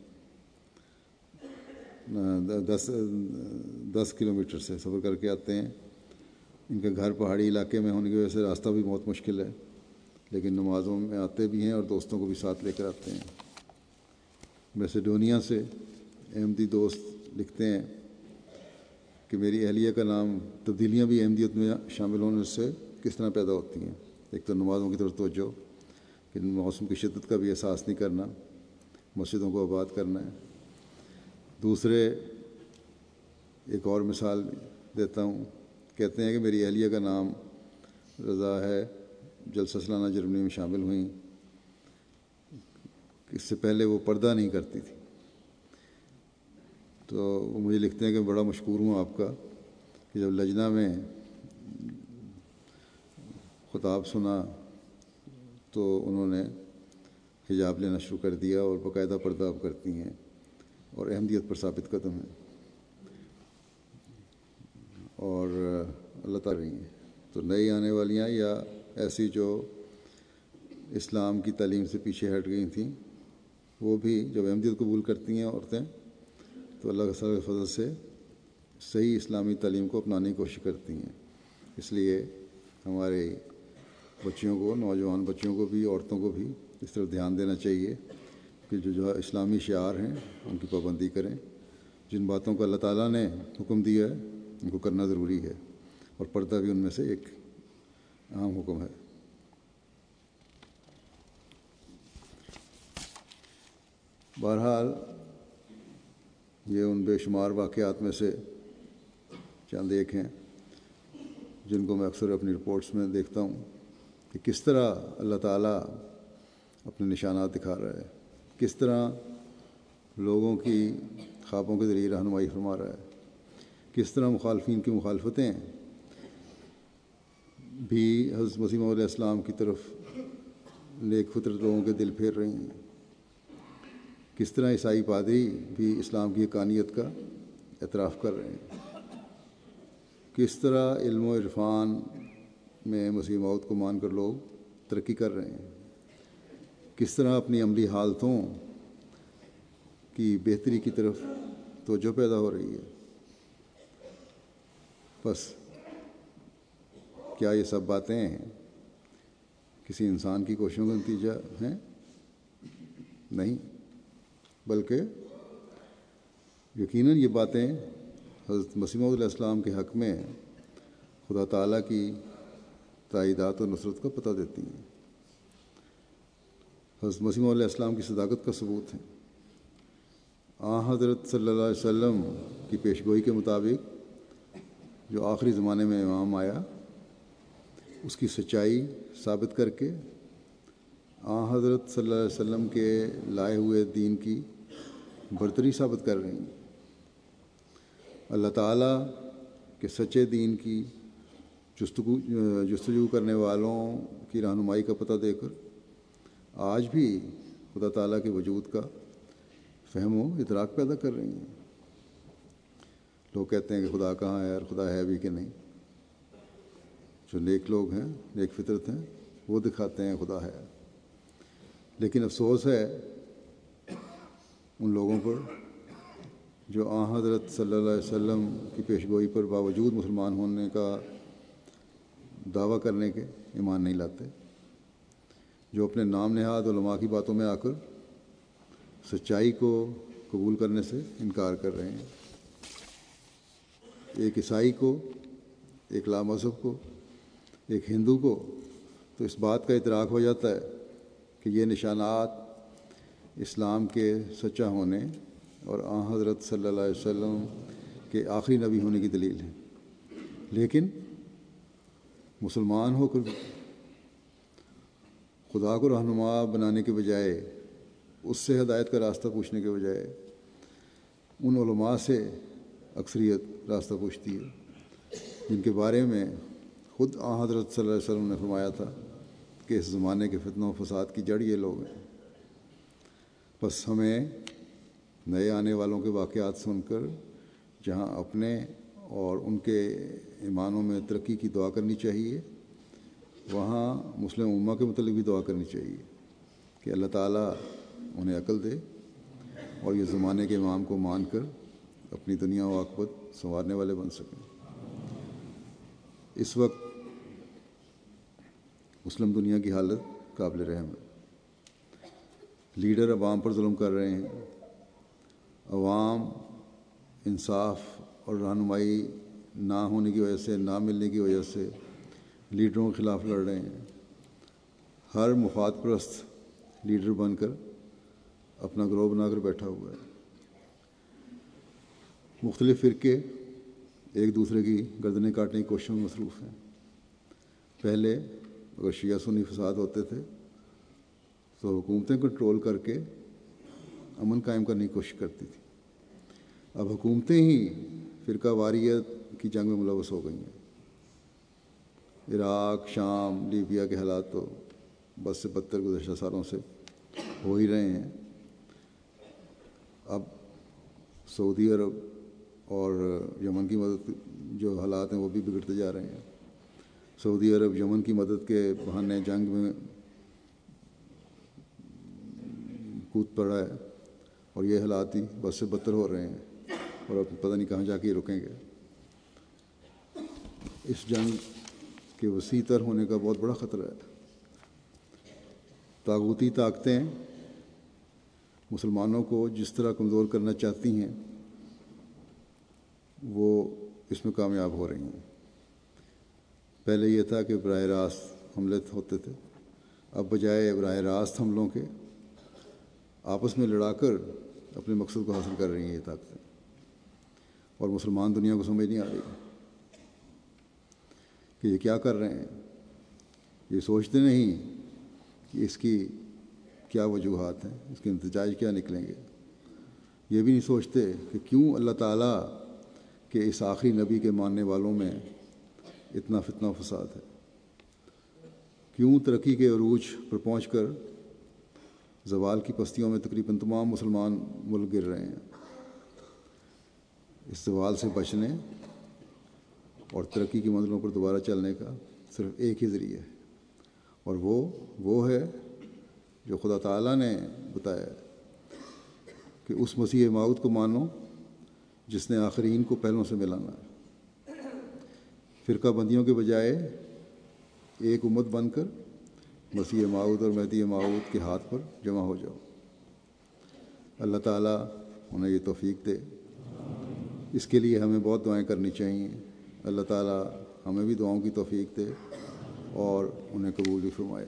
دس دس کلو میٹر سے سفر کر کے آتے ہیں۔ ان کے گھر پہاڑی علاقے میں ہونے کی وجہ سے راستہ بھی بہت مشکل ہے، لیکن نمازوں میں آتے بھی ہیں اور دوستوں کو بھی ساتھ لے کر آتے ہیں۔ میسیڈونیا سے احمدی دوست لکھتے ہیں کہ میری اہلیہ کا نام تبدیلیاں بھی احمدیت میں شامل ہونے سے کس طرح پیدا ہوتی ہیں۔ ایک تو نمازوں کی طرف توجہ، کہ موسم کی شدت کا بھی احساس نہیں کرنا، مسجدوں کو آباد کرنا ہے۔ دوسرے ایک اور مثال دیتا ہوں، کہتے ہیں کہ میری اہلیہ کا نام رضا ہے، جلسہ سالانہ جرمنی میں شامل ہوئیں، اس سے پہلے وہ پردہ نہیں کرتی تھی۔ تو وہ مجھے لکھتے ہیں کہ بڑا مشکور ہوں آپ کا کہ جب لجنہ میں خطاب سنا تو انہوں نے حجاب لینا شروع کر دیا اور باقاعدہ پردہ اب کرتی ہیں اور احمدیت پر ثابت قدم ہیں اور اللہ تعالیٰ رہی ہیں۔ تو نئی آنے والیاں یا ایسی جو اسلام کی تعلیم سے پیچھے ہٹ گئی تھیں، وہ بھی جب احمدیت قبول کرتی ہیں عورتیں تو اللہ کے فضل سے صحیح اسلامی تعلیم کو اپنانے کی کوشش کرتی ہیں۔ اس لیے ہمارے بچیوں کو، نوجوان بچیوں کو بھی، عورتوں کو بھی اس طرف دھیان دینا چاہیے کہ جو جو اسلامی شعار ہیں ان کی پابندی کریں۔ جن باتوں کو اللہ تعالیٰ نے حکم دیا ہے ان کو کرنا ضروری ہے، اور پردہ بھی ان میں سے ایک اہم حکم ہے۔ بہرحال یہ ان بے شمار واقعات میں سے چند ایک ہیں جن کو میں اکثر اپنی رپورٹس میں دیکھتا ہوں کہ کس طرح اللہ تعالیٰ اپنے نشانات دکھا رہا ہے، کس طرح لوگوں کی خوابوں کے ذریعے رہنمائی فرما رہا ہے، کس طرح مخالفین کی مخالفتیں بھی حضرت مسیح موعود علیہ السلام کی طرف نیک فطرت لوگوں کے دل پھیر رہی ہیں، کس طرح عیسائی پادری بھی اسلام کی حقانیت کا اعتراف کر رہے ہیں، کس طرح علم و عرفان میں مسیح موعود کو مان کر لوگ ترقی کر رہے ہیں، کس طرح اپنی عملی حالتوں کی بہتری کی طرف توجہ پیدا ہو رہی ہے۔ بس کیا یہ سب باتیں کسی انسان کی کوششوں کا نتیجہ ہیں؟ نہیں، بلکہ یقیناً یہ باتیں حضرت مسیح موعود علیہ السلام کے حق میں خدا تعالیٰ کی تائیدات و نصرت کا پتہ دیتی ہیں، حضرت مسیح موعود علیہ السلام کی صداقت کا ثبوت ہے۔ آن حضرت صلی اللہ علیہ وسلم کی پیشگوئی کے مطابق جو آخری زمانے میں امام آیا، اس کی سچائی ثابت کر کے آن حضرت صلی اللہ علیہ وسلم کے لائے ہوئے دین کی برتری ثابت کر رہی ہیں۔ اللہ تعالیٰ کے سچے دین کی جستجو جستجو کرنے والوں کی رہنمائی کا پتہ دے کر آج بھی خدا تعالیٰ کے وجود کا فہم و ادراک پیدا کر رہی ہیں۔ لوگ کہتے ہیں کہ خدا کہاں ہے اور خدا ہے بھی کہ نہیں۔ جو نیک لوگ ہیں، نیک فطرت ہیں، وہ دکھاتے ہیں خدا ہے، لیکن افسوس ہے ان لوگوں پر جو آن حضرت صلی اللہ علیہ وسلم کی پیشگوئی پر باوجود مسلمان ہونے کا دعویٰ کرنے کے ایمان نہیں لاتے، جو اپنے نام نہاد علماء کی باتوں میں آ کر سچائی کو قبول کرنے سے انکار کر رہے ہیں۔ ایک عیسائی کو، ایک لامذہب کو، ایک ہندو کو تو اس بات کا ادراک ہو جاتا ہے کہ یہ نشانات اسلام کے سچا ہونے اور آن حضرت صلی اللہ علیہ وسلم کے آخری نبی ہونے کی دلیل ہے، لیکن مسلمان ہو کر خدا کو رہنما بنانے کے بجائے، اس سے ہدایت کا راستہ پوچھنے کے بجائے ان علماء سے اکثریت راستہ پوچھتی ہے جن کے بارے میں خود آن حضرت صلی اللہ علیہ وسلم نے فرمایا تھا کہ اس زمانے کے فتنہ و فساد کی جڑ یہ لوگ ہیں۔ بس ہمیں نئے آنے والوں کے واقعات سن کر جہاں اپنے اور ان کے ایمانوں میں ترقی کی دعا کرنی چاہیے، وہاں مسلم امہ کے متعلق بھی دعا کرنی چاہیے کہ اللہ تعالیٰ انہیں عقل دے اور یہ زمانے کے امام کو مان کر اپنی دنیا و عاقبت سنوارنے والے بن سکیں۔ اس وقت مسلم دنیا کی حالت قابل رحم ہے۔ لیڈر عوام پر ظلم کر رہے ہیں، عوام انصاف اور رہنمائی نہ ہونے کی وجہ سے، نہ ملنے کی وجہ سے لیڈروں کے خلاف لڑ رہے ہیں۔ ہر مفاد پرست لیڈر بن کر اپنا گروہ بنا کر بیٹھا ہوا ہے۔ مختلف فرقے ایک دوسرے کی گردنیں کاٹنے کی کوششوں میں مصروف ہیں۔ پہلے اگر شیعہ سنی فساد ہوتے تھے تو حکومتیں کنٹرول کر کے امن قائم کرنے کی کوشش کرتی تھی، اب حکومتیں ہی فرقہ واریت کی جنگ میں ملوث ہو گئی ہیں۔ عراق، شام، لیبیا کے حالات تو بد سے بدتر گزشتہ سالوں سے ہو ہی رہے ہیں۔ اب سعودی عرب اور یمن کی مدد جو حالات ہیں وہ بھی بگڑتے جا رہے ہیں۔ سعودی عرب یمن کی مدد کے بہانے جنگ میں کود پڑا ہے اور یہ حالات ہی بد سے بدتر ہو رہے ہیں اور اب پتہ نہیں کہاں جا کے رکیں گے۔ اس جنگ کے وسیع تر ہونے کا بہت بڑا خطرہ ہے۔ طاغوتی طاقتیں مسلمانوں کو جس طرح کمزور کرنا چاہتی ہیں وہ اس میں کامیاب ہو رہی ہیں۔ پہلے یہ تھا کہ براہ راست حملے ہوتے تھے، اب بجائے براہ راست حملوں کے آپس میں لڑا کر اپنے مقصد کو حاصل کر رہی ہیں یہ طاقتیں، اور مسلمان دنیا کو سمجھ نہیں آ رہی کہ یہ کیا کر رہے ہیں۔ یہ سوچتے نہیں کہ اس کی کیا وجوہات ہیں، اس کے نتائج کیا نکلیں گے۔ یہ بھی نہیں سوچتے کہ کیوں اللہ تعالیٰ کے اس آخری نبی کے ماننے والوں میں اتنا فتنہ و فساد ہے، کیوں ترقی کے عروج پر پہنچ کر زوال کی پستیوں میں تقریباً تمام مسلمان ملک گر رہے ہیں۔ اس زوال سے بچنے اور ترقی کی منزلوں پر دوبارہ چلنے کا صرف ایک ہی ذریعہ ہے، اور وہ وہ ہے جو خدا تعالیٰ نے بتایا کہ اس مسیح موعود کو مانو جس نے آخرین کو پہلوں سے ملانا ہے۔ فرقہ بندیوں کے بجائے ایک امت بن کر مسیح موعود اور مہدی موعود کے ہاتھ پر جمع ہو جاؤ۔ اللہ تعالیٰ انہیں یہ توفیق دے۔ اس کے لیے ہمیں بہت دعائیں کرنی چاہیے۔ اللہ تعالیٰ ہمیں بھی دعاؤں کی توفیق دے اور انہیں قبول بھی فرمائے۔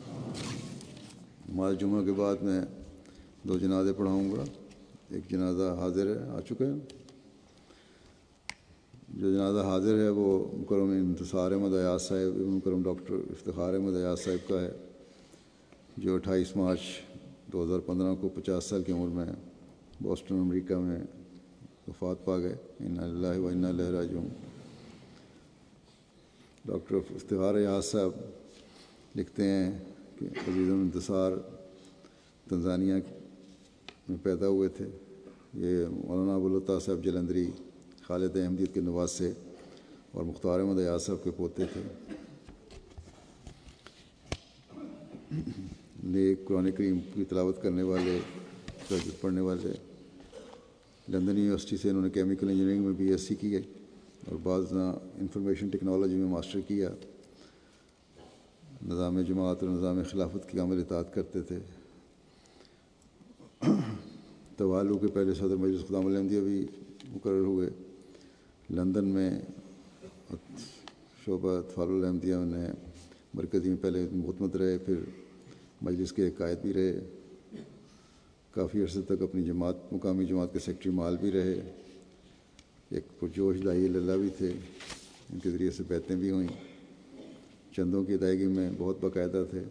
ہمارے جمعہ کے بعد میں دو جنازے پڑھاؤں گا۔ ایک جنازہ حاضر ہے، آ چکا ہے۔ جو جنازہ حاضر ہے وہ مکرم انتصار احمد ایاز صاحب، مکرم ڈاکٹر افتخار احمد ایاز صاحب کا ہے، جو اٹھائیس مارچ دو ہزار پندرہ کو پچاس سال کی عمر میں بوسٹن امریکہ میں وفات پا گئے۔ انا للہ و انا الیہ راجعون۔ ڈاکٹر افتخار ایاز صاحب لکھتے ہیں کہ عزیز انتصار تنزانیہ میں پیدا ہوئے تھے۔ یہ مولانا ابوالعطا صاحب جلندری، خالد احمدیت کے نواسے اور مختار احمد ایاز صاحب کے پوتے تھے۔ نیک قرآن کریم کی تلاوت کرنے والے، تہجد پڑھنے والے۔ لندن یونیورسٹی سے انہوں نے کیمیکل انجینئرنگ میں بی ایس سی کی ہے اور بعض انفارمیشن ٹیکنالوجی میں ماسٹر کیا۔ نظام جماعت اور نظام خلافت کی کامل اطاعت کرتے تھے۔ توالو کے پہلے صدر مجلس خدام الاحمدیہ بھی مقرر ہوئے۔ لندن میں شعبہ اطفال الاحمدیہ نے مرکزی میں پہلے مخدمت رہے، پھر مجلس کے قائد بھی رہے، کافی عرصے تک اپنی جماعت مقامی جماعت کے سیکٹری مال بھی رہے۔ ایک پرجوش داعی اللہ بھی تھے، ان کے ذریعے سے بیعتیں بھی ہوئیں۔ چندوں کی ادائیگی میں بہت باقاعدہ تھے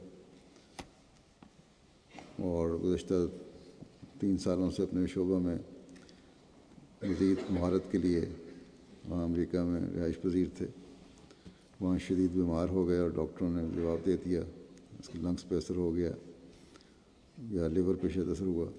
اور گزشتہ تین سالوں سے اپنے شعبہ میں مزید مہارت کے لیے وہاں امریکہ میں رہائش پذیر تھے. وہاں شدید بیمار ہو گئے اور ڈاکٹروں نے جواب دے دیا اس کے لنگس پہ اثر ہو گیا یا لیور پہ شاید اثر ہوا.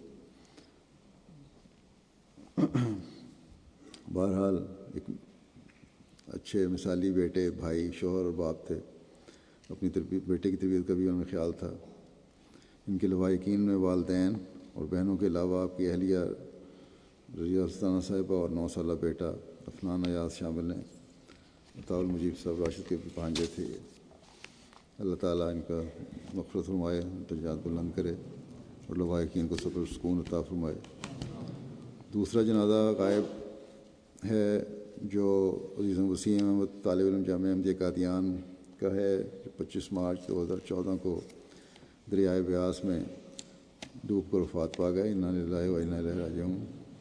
بہرحال ایک اچھے مثالی بیٹے، بھائی، شوہر اور باپ تھے. اپنی تربیت، بیٹے کی تربیت کا بھی ان میں خیال تھا. ان کے لواحقین میں والدین اور بہنوں کے علاوہ آپ کی اہلیہ رضیہ سلطانہ صاحبہ اور نو سالہ بیٹا عفنان ایاز شامل ہیں. عطاء المجیب صاحب راشد کے بھانجے تھے. اللہ تعالیٰ ان کا مغفرت فرمائے، درجات بلند کرے اور لواحقین کو صبر و سکون عطا فرمائے. دوسرا جنازہ غائب ہے جو عزیز وسیم احمد طالب علم جامعہ احمدیہ قادیان کا ہے، جو پچیس مارچ دو ہزار چودہ کو دریائے بیاس میں ڈوب کر وفات پا گئے. انا للہ و انا الیہ راجعون.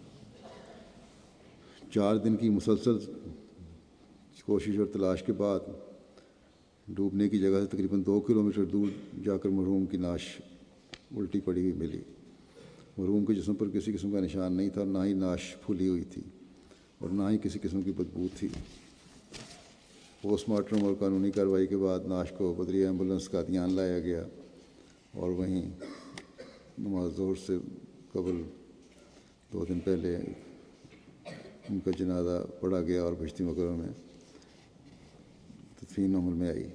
چار دن کی مسلسل کوشش اور تلاش کے بعد ڈوبنے کی جگہ سے تقریباً دو کلومیٹر دور جا کر مرحوم کی لاش الٹی پڑی ہوئی ملی. مرحوم کے جسم پر کسی قسم کا نشان نہیں تھا اور نہ ہی لاش پھولی ہوئی تھی اور نہ ہی کسی قسم کی بدبو تھی. پوسٹ مارٹم اور قانونی کارروائی کے بعد لاش کو بدریہ ایمبولنس قادیان لایا گیا اور وہیں نماز ظہر سے قبل دو دن پہلے ان کا جنازہ پڑھا گیا اور بھشتی مقبرہ میں تدفین عمل میں آئی.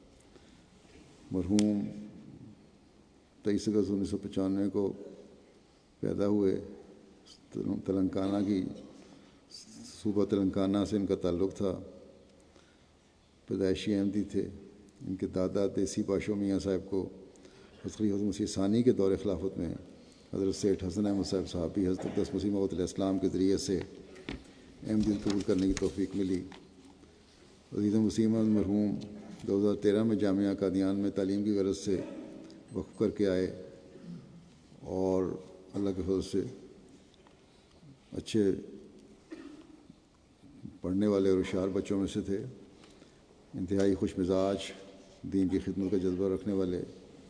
مرحوم تیئیس اگست انیس سو پچانوے کو پیدا ہوئے. تلنگانہ کی صوبہ تلنگانہ سے ان کا تعلق تھا. پیدائشی احمدی تھے. ان کے دادا دیسی پاشو میاں صاحب کو حضرت مسیح ثانی کے دور خلافت میں حضرت سیٹھ حسن احمد صاحب صحابی حضرت اقدس مسیح موعود علیہ السلام کے ذریعے سے احمدیت قبول کرنے کی توفیق ملی. عزیز وسیم احمد مرحوم دو ہزار تیرہ میں جامعہ قادیان میں تعلیم کی غرض سے وقف کر کے آئے اور اللہ کے فضل سے اچھے پڑھنے والے اور ہوشیار بچوں میں سے تھے. انتہائی خوش مزاج، دین کی خدمت کا جذبہ رکھنے والے.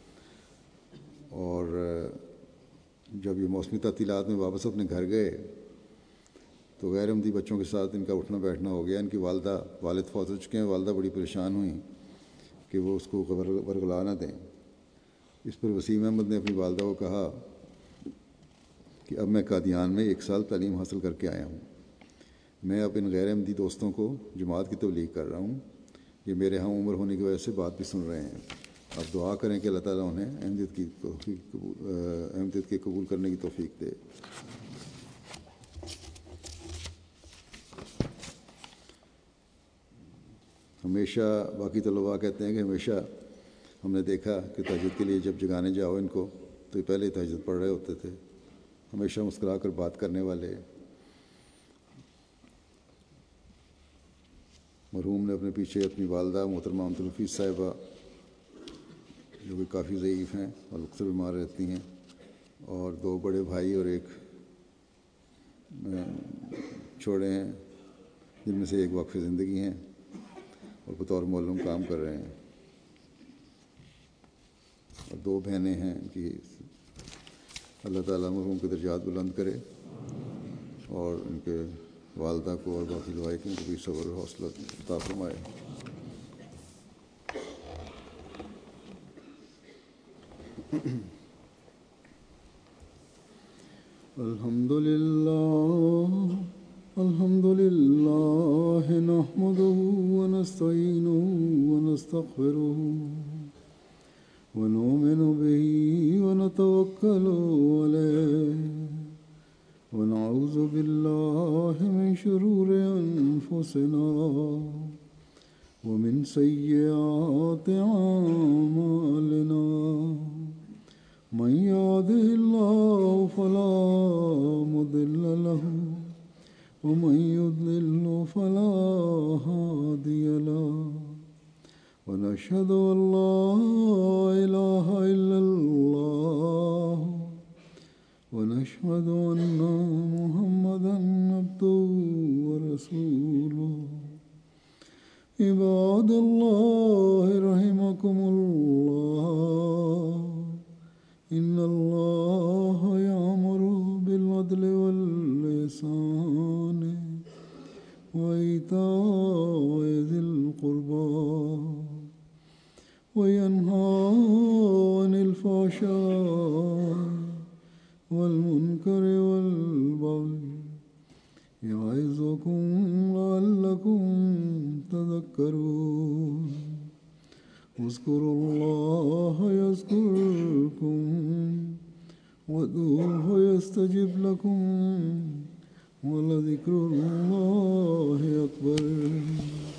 اور جب یہ موسمی تعطیلات میں واپس اپنے گھر گئے تو غیر احمدی بچوں کے ساتھ ان کا اٹھنا بیٹھنا ہو گیا. ان کی والدہ والد فوت ہو چکے ہیں. والدہ بڑی پریشان ہوئیں کہ وہ اس کو ورگلا نہ دیں. اس پر وسیم احمد نے اپنی والدہ کو کہا کہ اب میں قادیان میں ایک سال تعلیم حاصل کر کے آیا ہوں. میں اب ان غیر احمدی دوستوں کو جماعت کی تبلیغ کر رہا ہوں. یہ میرے ہم عمر ہونے کی وجہ سے بات بھی سن رہے ہیں. آپ دعا کریں کہ اللہ تعالیٰ انہیں احمدیت کی توفیق احمدیت کے قبول کرنے کی توفیق دے. ہمیشہ باقی طلباء کہتے ہیں کہ ہمیشہ ہم نے دیکھا کہ تہجد کے لیے جب جگانے جاؤ ان کو تو یہ پہلے ہی تہجد پڑھ رہے ہوتے تھے. ہمیشہ مسکرا کر بات کرنے والے. مرحوم نے اپنے پیچھے اپنی والدہ محترمہ امت الحفیظ صاحبہ جو کہ کافی ضعیف ہیں اور اکثر بیمار رہتی ہیں، اور دو بڑے بھائی اور ایک چھوڑے ہیں جن میں سے ایک وقف زندگی ہیں اور بطور معلم کام کر رہے ہیں، اور دو بہنیں ہیں ان کی. اللہ تعالیٰ مرحوم کے درجات بلند کرے اور ان کے والدہ کو اور باقی لوائقین کو بھی صبر و حوصلہ عطا فرمائے. الحمد للہ الحمد للہ نحمده ونستعینه ونستغفره ونؤمن به ونتوکل علیہ ونعوذ باللہ من شرور انفسنا ومن سیئات اعمالنا من يهده الله فلا مضل له ومن يضلل فلا هادي له ونشهد أن لا إله إلا الله ونشهد أن محمدا عبده ورسوله. عباد الله رحمكم الله إن الله يأمر بالعدل والإحسان وإيتاء ذي القربى وينهى عن الفحشاء والمنكر والبغي يعظكم لعلكم تذكرون اذكروا الله يذكركم وادعوه يستجب لكم ولذكر الله أكبر.